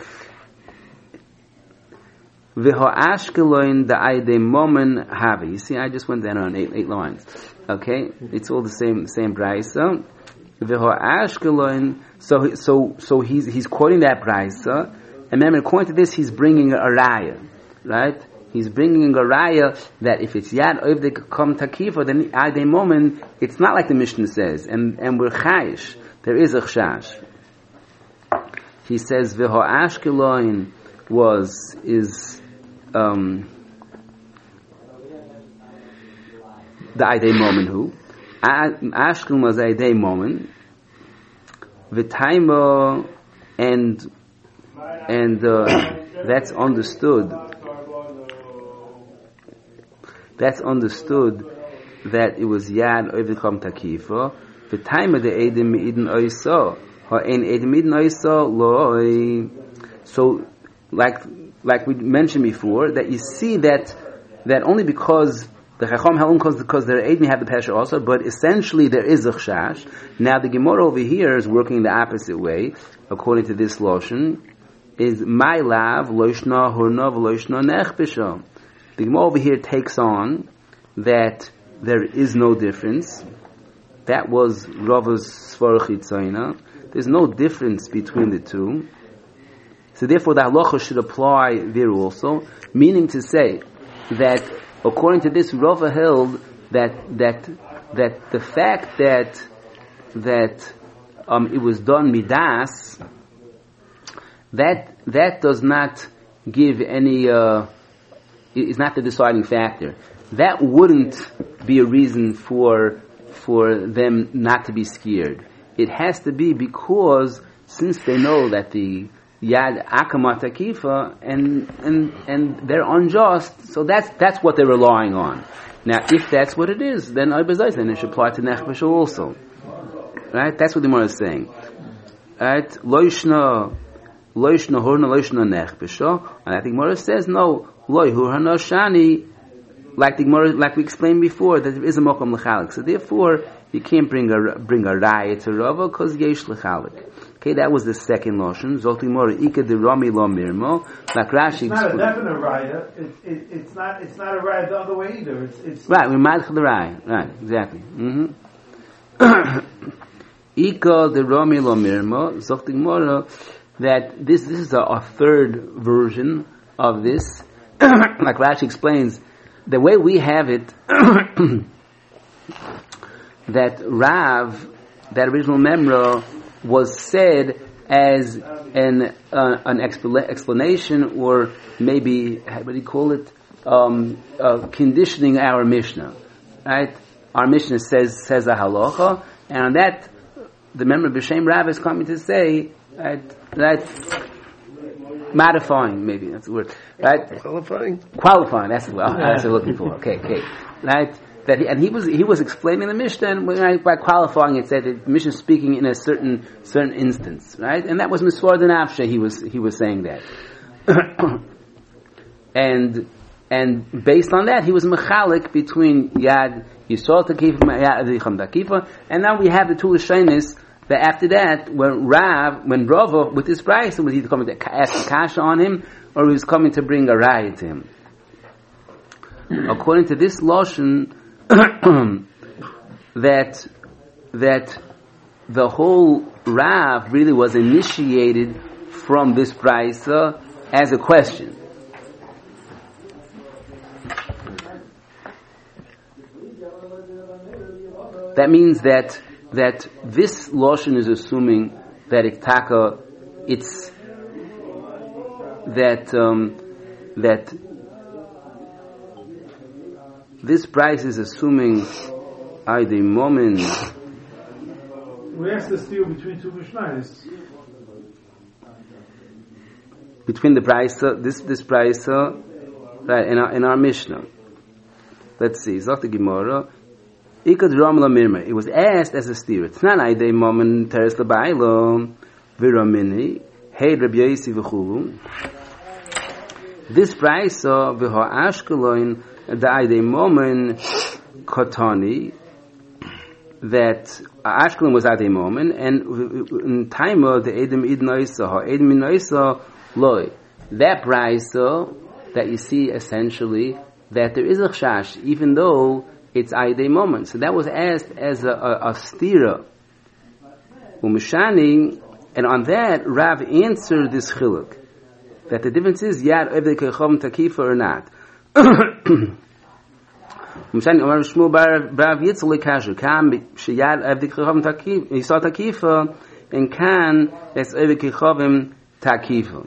V'ho Ashkelon the Aide Momen Havi. You see, I just went down on eight lines. Okay, it's all the same brisa. V'ho Ashkelon. So he's quoting that brisa, and then according to this, he's bringing a raya, right? He's bringing a raya that if it's yad oivdik kam takifa, then at a moment it's not like the Mishnah says, and we're chayish. There is a chash. He says v'ho Ashkelon is the idei moment who Ashkelon was idei moment. V'taima and that's understood. That's understood that it was yad oivdikam takifa. V'taima the edim eden oiso ha'en edim eden oiso loy. So, like we mentioned before, that you see that only because the Chacham held because their Eidmi have the Pesha also, but essentially there is a Chash. Now the Gemara over here is working the opposite way, according to this Loshen, is my lav loishna hurna v'loishna nechbisha. The Gemara over here takes on that there is no difference. That was Rava's Svar Chitzayna. There's no difference between the two. So therefore the halacha should apply there also, meaning to say that according to this, Rava held that the fact that it was done midas, that does not give any is not the deciding factor. That wouldn't be a reason for them not to be scared. It has to be because since they know that the Yad Akamat Akifa and they're unjust, so that's what they're relying on. Now, if that's what it is, then it should apply to Nechbasha also. Right? That's what the Gemara is saying. Right? Loishna loishna horna loishna nechbisha, and I think Gemara says no, loy hurhana shani, like we explained before, that there is a mokum l'chalik. So therefore, you can't bring a raya to Rava because yesh l'chalik. Okay, that was the second lotion. Zot Gemara ika de rami lo mirmo. Like Rashi, it's not a definite raya. It's not a raya the other way either. It's right. We might the raya. Right, exactly. Ika de rami lo mirmo. Zot Gemara that this is a third version of this. Like Rashi explains, the way we have it, that Rav, that original memra, was said as an explanation, or maybe what do you call it? Conditioning our Mishnah, right? Our Mishnah says a halacha, and on that, the member B'Shem Rav is coming to say that modifying, maybe that's the word, right? Qualifying. That's what I'm looking for. Okay, right? He was explaining the Mishnah, and by qualifying it said that the Mishnah is speaking in a certain instance, right? And that was Misvar den Afshe. He was saying that, and based on that he was mechalik between Yad Yisrael Takifa and Yad Adicham Takifa, and now we have the two Lashonos that after that when Rava with his price was either coming to ask a kasha on him or he was coming to bring a raya to him. According to this lashon. that the whole Rav really was initiated from this brisa as a question. That means that this lashon is assuming that it's that this price is assuming the moment. We asked the steal between two Mishnayos. Between the price, this price, right, in our Mishnah. Let's see. Zok the Gemara. Ikad Ram la Mirma. It was asked as a steer. It's not the moment teres labaylo viramini. Hey Rabbi Yosi v'chulu. This price v'ha Ashkelon. The moment Katani that Ashkelon was at the moment, and in time of the Edom Idnoisa Loy. That price that you see essentially that there is a chash, even though it's a moment. So that was asked as a stira. Umishani, and on that Rav answered this chiluk that the difference is Yad Evdei Kechom Takifa or not. Mishani Omar Shmuel Bar Yitzchak Kasher Kam Sheyad Evdei Kechavim Takifa Yisat Takifa and Kan Es Evdei Kechavim Takifa.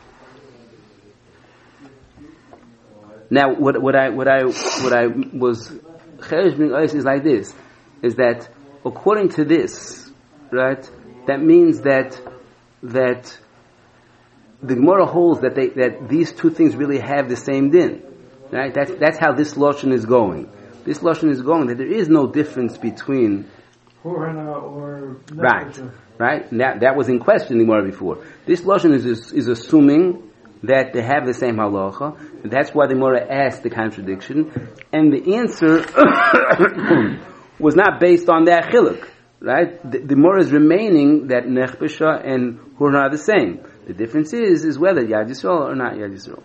Now, what I was cheresh is like this: is that according to this, right? That means that the Gemara holds that these two things really have the same din. Right? That's how this lashon is going. This lashon is going that there is no difference between Horana or right. That was in question the Gemara before. This lashon is assuming that they have the same halacha. And that's why the Gemara asked the contradiction, and the answer was not based on that chiluk. Right? The Gemara is remaining that nechbisha and horana are the same. The difference is whether Yad Yisrael or not Yad Yisrael.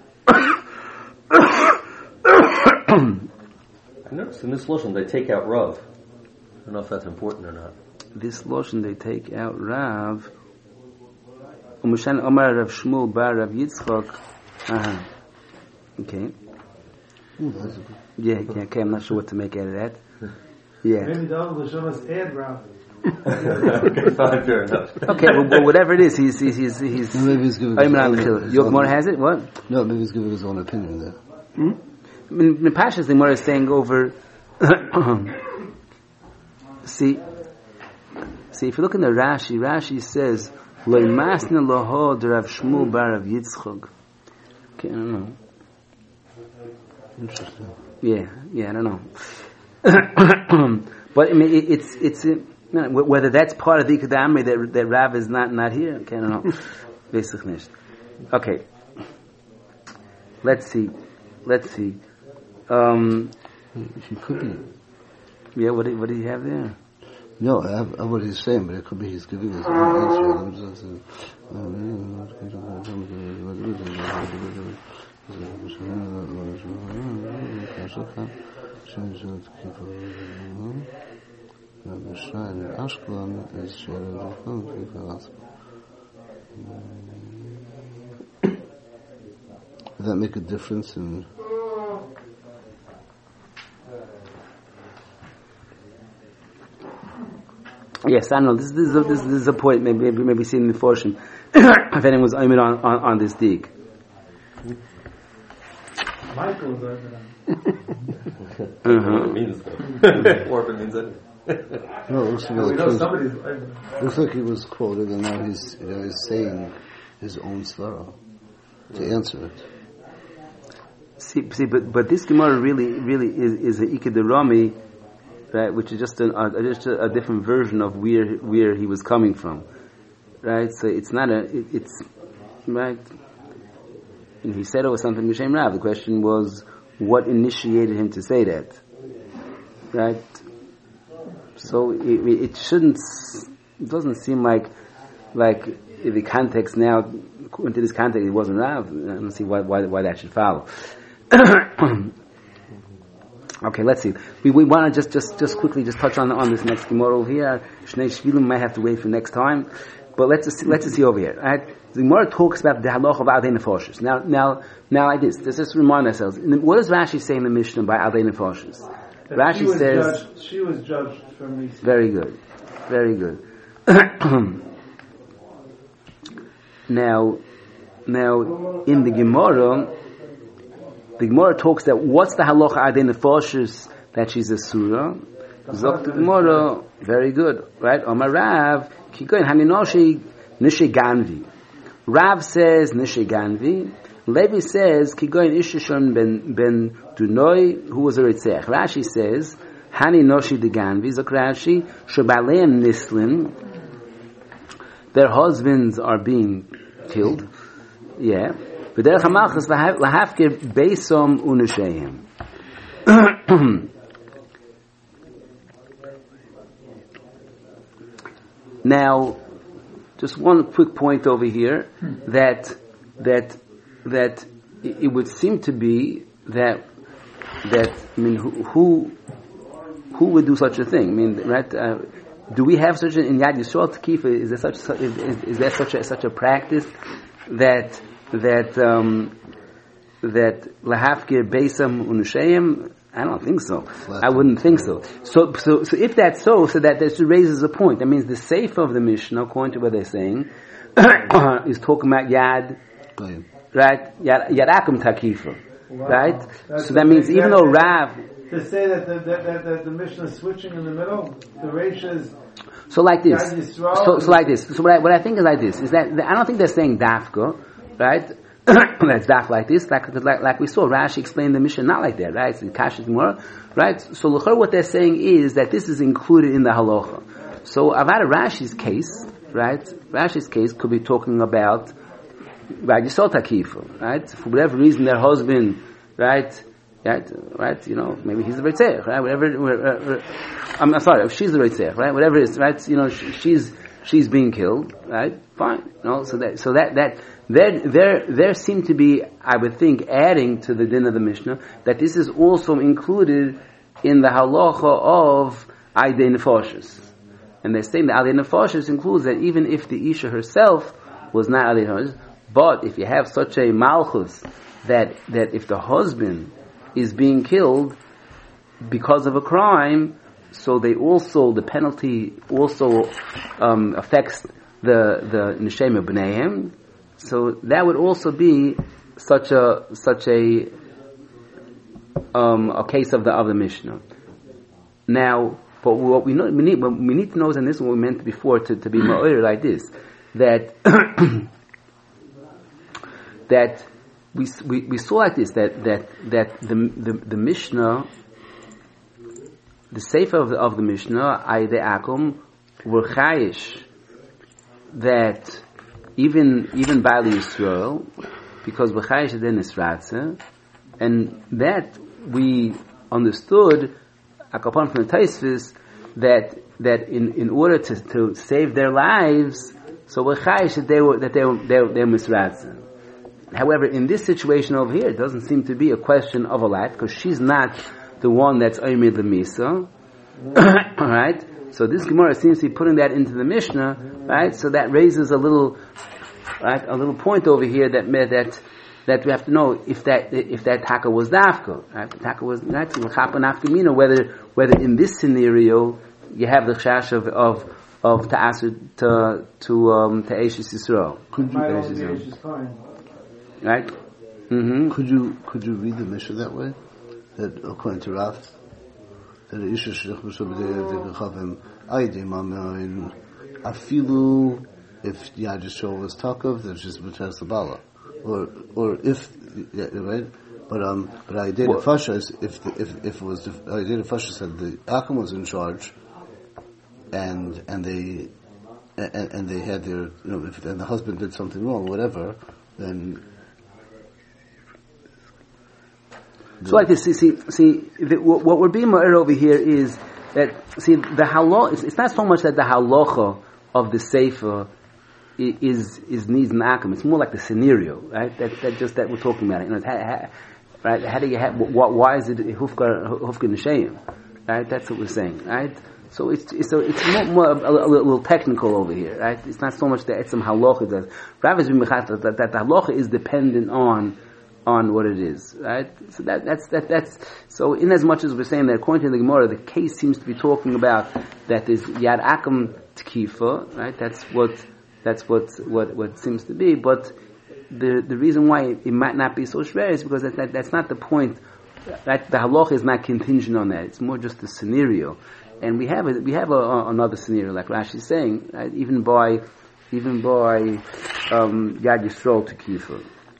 I noticed in this lashon they take out Rav. I don't know if that's important or not. This lashon they take out Rav. Umishan Omar Rav Shmuel Bar Rav Yitzchak. Okay. Yeah. Okay. I'm not sure what to make out of that. Yeah. Maybe the other lashon is add Rav. Okay, fine, fair enough. Okay, well, whatever it is, he's. Maybe he's giving. Yokmor has it. What? No, maybe he's giving his own opinion there. In Pashas, the Gemara is saying over. See, if you look in the Rashi says Lo Masna Loho Rav Shmuel Bar Rav Yitzchak. Okay, I don't know. Interesting. Yeah, I don't know. But I mean, it's whether that's part of the Ikadamri that Rav is not here. Okay, I don't know. Weiß ich nicht. Okay. Let's see. He could be. Yeah, what do you have there? No, I have what he's saying, but it could be he's giving his own answer. Would that make a difference in? Yes, I know. This is a point. Maybe seen in the fortune. If anyone was aiming on this dig. Michael was It means or if it means it. No, it looks like he was quoted, and now he's saying his own svara to answer it. See, but this Gemara really is a Ikedarami, right? Which is just a different version of where he was coming from, right? So it's not it's right. And he said it was something Mishem Rav. The question was, what initiated him to say that, right? So it shouldn't. It doesn't seem like in the context now. Into this context, it wasn't Rav. I don't see why that should follow. Okay, let's see. We want to just quickly touch on this next Gemara over here. Shnei Shvilim might have to wait for next time, but let's just see over here. Right? The Gemara talks about the halacha of Adei Nefashos. Now, like this. Let's just remind ourselves. What does Rashi say in the Mishnah by Adei Nefashos? Rashi says she was judged from me. Very good. Now, in the Gemara talks that what's the halacha Adei Nefashos that she's a surah. Zok the Gemara, very good, right? Omar Rav, Kikoin Haninoshi Nishe Ganvi. Rav says Nishe Ganvi. Levi says Kigoin Ishishon ben Dunoi, who was a Ritzech. Rashi says Haninoshi de Ganvi. Zok Rashi Shabaleim Nislin. Their husbands are being killed. Yeah. B'derech hamalchus lahafkir beisom u'nesheihem. Now, just one quick point over here that it would seem to be that I mean who would do such a thing? I mean, right? Do we have such in Yad Yisrael Tekifa? Is there such a practice that lahafkir beisam u'nesheihem? I don't think so. I wouldn't think so. So if that's so that this raises a point. That means the Sefer of the Mishnah, according to what they're saying, is talking about Yad, right? Yadakum Takifa, right? So that means even though Rav to say that the Mishnah is switching in the middle, the Reisha is so like this. So like this. So what I think is like this: is that I don't think they're saying Dafka, right? That's daf like this, like we saw. Rashi explained the Mishnah not like that, right? It's in Kashrut Gemara, right? So what they're saying is that this is included in the halacha. So Avada Rashi's case, right? Rashi's case could be talking about Yisol Takifa, right? For whatever reason, their husband, right? You know, maybe he's the Ritzech, right? Whatever. I'm sorry, if she's the Ritzech, right? Whatever it is, right? You know, she's being killed, right? Fine, you know. So that. There seem to be, I would think, adding to the din of the Mishnah that this is also included in the halacha of Adei Nefashos. And they're saying that Adei Nefashos includes that even if the Isha herself was not Adei Nefashos, but if you have such a malchus that if the husband is being killed because of a crime, so the penalty also affects the Neshama B'neihem. So that would also be such a case of the Mishnah. Now, but what we need to know is, and this is what we meant before to be ma'or like this, that that we saw like this that the Mishnah, the Sefer of the Mishnah, Aydei Akum, were chayish that even Bali Yisrael, because B'chayish Eden Nisratze, and that we understood, upon from the Taisvis, that in order to save their lives, so B'chayish that they're Misratze. However, in this situation over here, it doesn't seem to be a question of a lat, because she's not the one that's Oymid L'Misa. Alright? So this Gemara seems to be putting that into the Mishnah, right? So that raises a little point over here that we have to know if that taka was dafka, right? The taka was not nafkamina, whether in this scenario you have the chash of ta'asud to Eishes Yisrael. Right? Mm-hmm. Could you read the Mishnah that way? That according to Rav, that the Isha Shlich B'Shabbat De'Chavim Aydim Amein Afilu if Yad Yisrael was Takav, that's just B'Taz Bala, or if right. But Aydei Fashas, if it was Aydei Fashas said the Akum was in charge, and they had their and the husband did something wrong, whatever, then. So like this, what we're being ma'ir over here is that, the halacha, it's not so much that the halacha of the sefer is needs an akum. It's more like the scenario, right? That we're talking about. Right? How do you have? Why is it hufka neshayim? Right? That's what we're saying, right? So it's more a little technical over here, right? It's not so much that it's some halacha that Rav is that the halacha is dependent on what it is, right? So that's so in as much as we're saying that according to the Gemara, the case seems to be talking about that there's yad akum tkifa, right? That's what seems to be, but the reason why it might not be so shver is because that's not the point. Right? The halacha is not contingent on that. It's more just the scenario, and we have another scenario like Rashi is saying, right? Even by yad yisrael tkifa.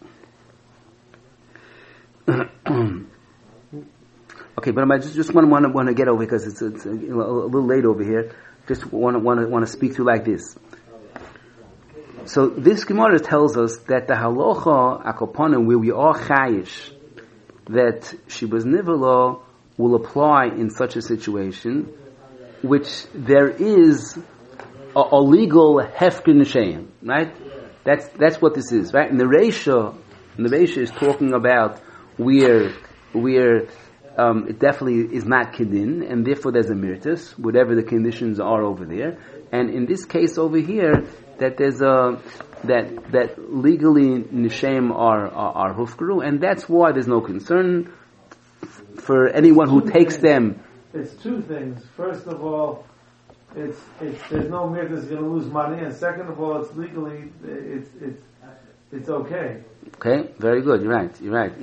Okay, but I just want to get over because it's a little late over here. Just want to speak through like this. So this Gemara tells us that the halacha akoponim where we are chayish, that shibuz nivela will apply in such a situation, which there is a legal hefker neshayim, right? That's what this is, right? And the Reisha is talking about where it definitely is not kedin, and therefore there's a mirtus, whatever the conditions are over there. And in this case over here, that there's that legally nishem are hufkaru, and that's why there's no concern for anyone who takes them. It's two things. First of all, it's there's no mirtus going to lose money, and second of all, it's legally it's okay. Okay, very good. You're right.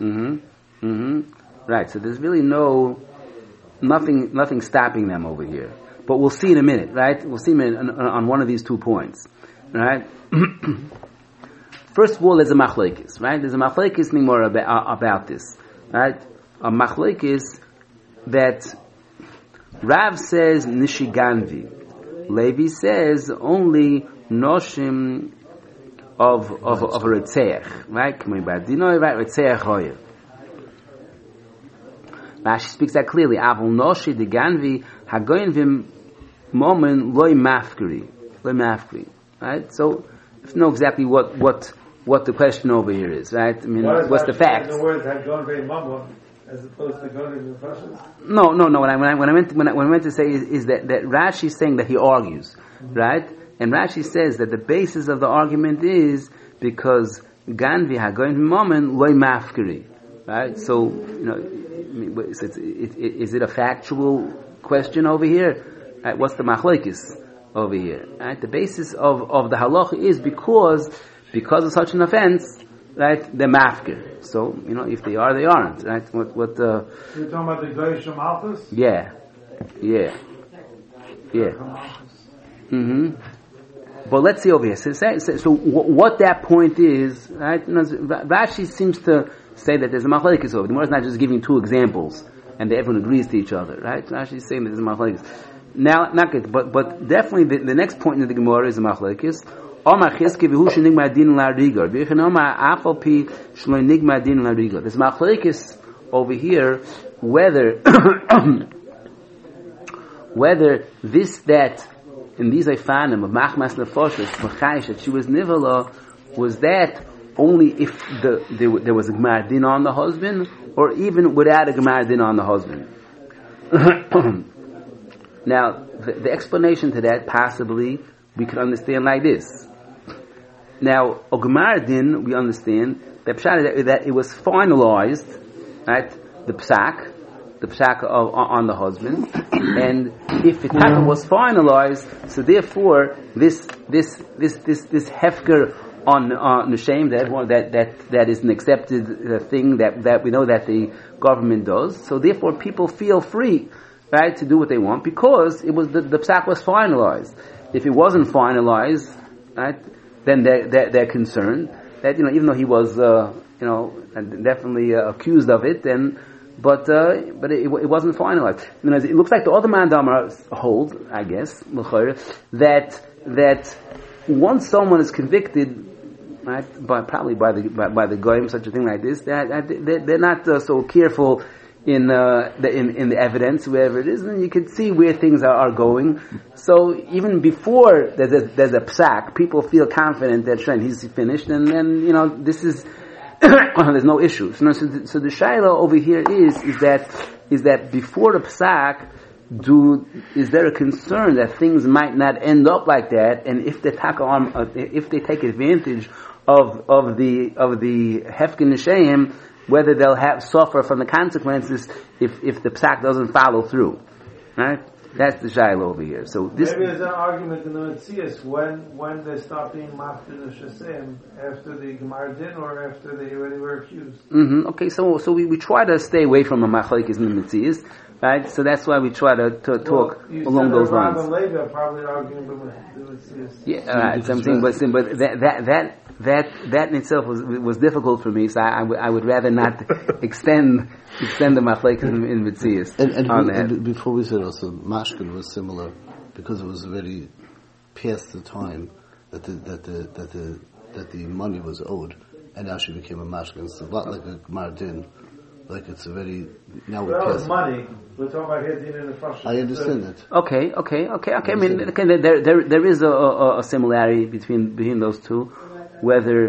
Right. So there's really nothing stopping them over here. But we'll see in a minute, right? We'll see in a minute on one of these 2 points, right? First of all, there's a machlekes, right? There's a machlekes more about this, right? A machlekes that Rav says nishiganvi, Levi says only noshim of a retzeach, right? Right, retzeach hoyer. Rashi speaks that clearly. Avol noshi de ganvi hagoyin vim momen loy mafkeri, right? So, if you know exactly what the question over here is, right? I mean, what's the fact? The word hagoyin vim momen as opposed to goyin vim fashions. No. What I meant to say is that Rashi is saying that he argues, right? And Rashi says that the basis of the argument is because ganvi hagoyin vim momen loy mafkeri, right? So is it a factual question over here? Right, what's the machlokes over here? Right, the basis of the halacha is because of such an offense, right? They're mafker. So if they are, they aren't. Right? What? You're talking about the Goyish Malchus? Yeah. But let's see over here. So what that point is, right? Rashi seems to say that there's a machlekes over. The Gemara is not just giving 2 examples and everyone agrees to each other, right? Rashi is saying that there's a machlekes. Now, not good, but definitely the next point in the Gemara is a machlekes. Omar Chizki v'hu shenigma din la'riga. V'yichin Omar afal pi shlo nigma din la'riga. There's machlekes over here whether that in these Ifanim of Machmas Nefoshes Machayish that she was Nivala, was that only if there was a Gemar Din on the husband, or even without a Gemar Din on the husband. Now, the explanation to that possibly we could understand like this. Now, a Gemar Din, we understand that it was finalized, right? The psak on the husband, and if the taka was finalized, so therefore this hefker on Nushem, that is an accepted thing that we know that the government does. So therefore, people feel free, right, to do what they want because it was the psak was finalized. If it wasn't finalized, right, then they're concerned that even though he was definitely accused of it, then. But it wasn't finalized. It looks like the other mandamar hold, I guess, that once someone is convicted, right, probably by the goyim, such a thing like this, they're not so careful in the evidence, wherever it is, and you can see where things are going. So even before there's a psak, people feel confident that he's finished, and then this is. There's no issue. So the shaila over here is that before the psak, is there a concern that things might not end up like that? And if they take advantage of the hefkin nishayim, whether they'll suffer from the consequences if the psak doesn't follow through, right? That's the shaila over here. So this maybe there's an argument in the Metzias when they stop being maftir l'shasem, after the Gemar Din or after they already were accused. Mm-hmm. Okay, so we try to stay away from a machlekes in the Metzias, right? So that's why we try to talk along those lines. Rav and Levi are probably arguing the Metzias. Yeah, right. So I'm saying, but that in itself was difficult for me. So I would rather not extend the machlekes in Metzias on that. And before we said also, Mashkin was similar because it was already past the time that the money was owed, and now she became a Mashkin. It's a lot like a Gemar Din, like it's already now we're past money. We're talking about here Din and the Fashion. I understand that. Okay. I mean, there is a similarity between those two, whether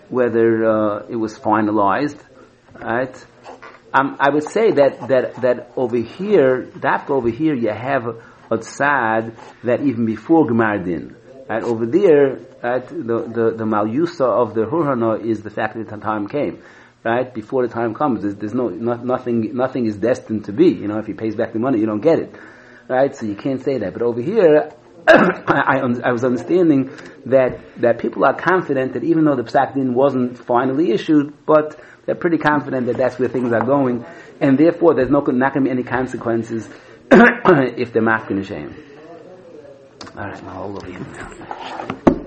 it was finalized, right? I would say that over here, you have a tzad that even before Gemar Din, right? Over there, right? The malyusa of the hurhana is the fact that the time came, right? Before the time comes, there's nothing is destined to be. If he pays back the money, you don't get it, right? So you can't say that. But over here, I was understanding that people are confident that even though the psak din wasn't finally issued, but they're pretty confident that that's where things are going, and therefore there's not going to be any consequences if they're mafkin shame. All right, now hold over here now.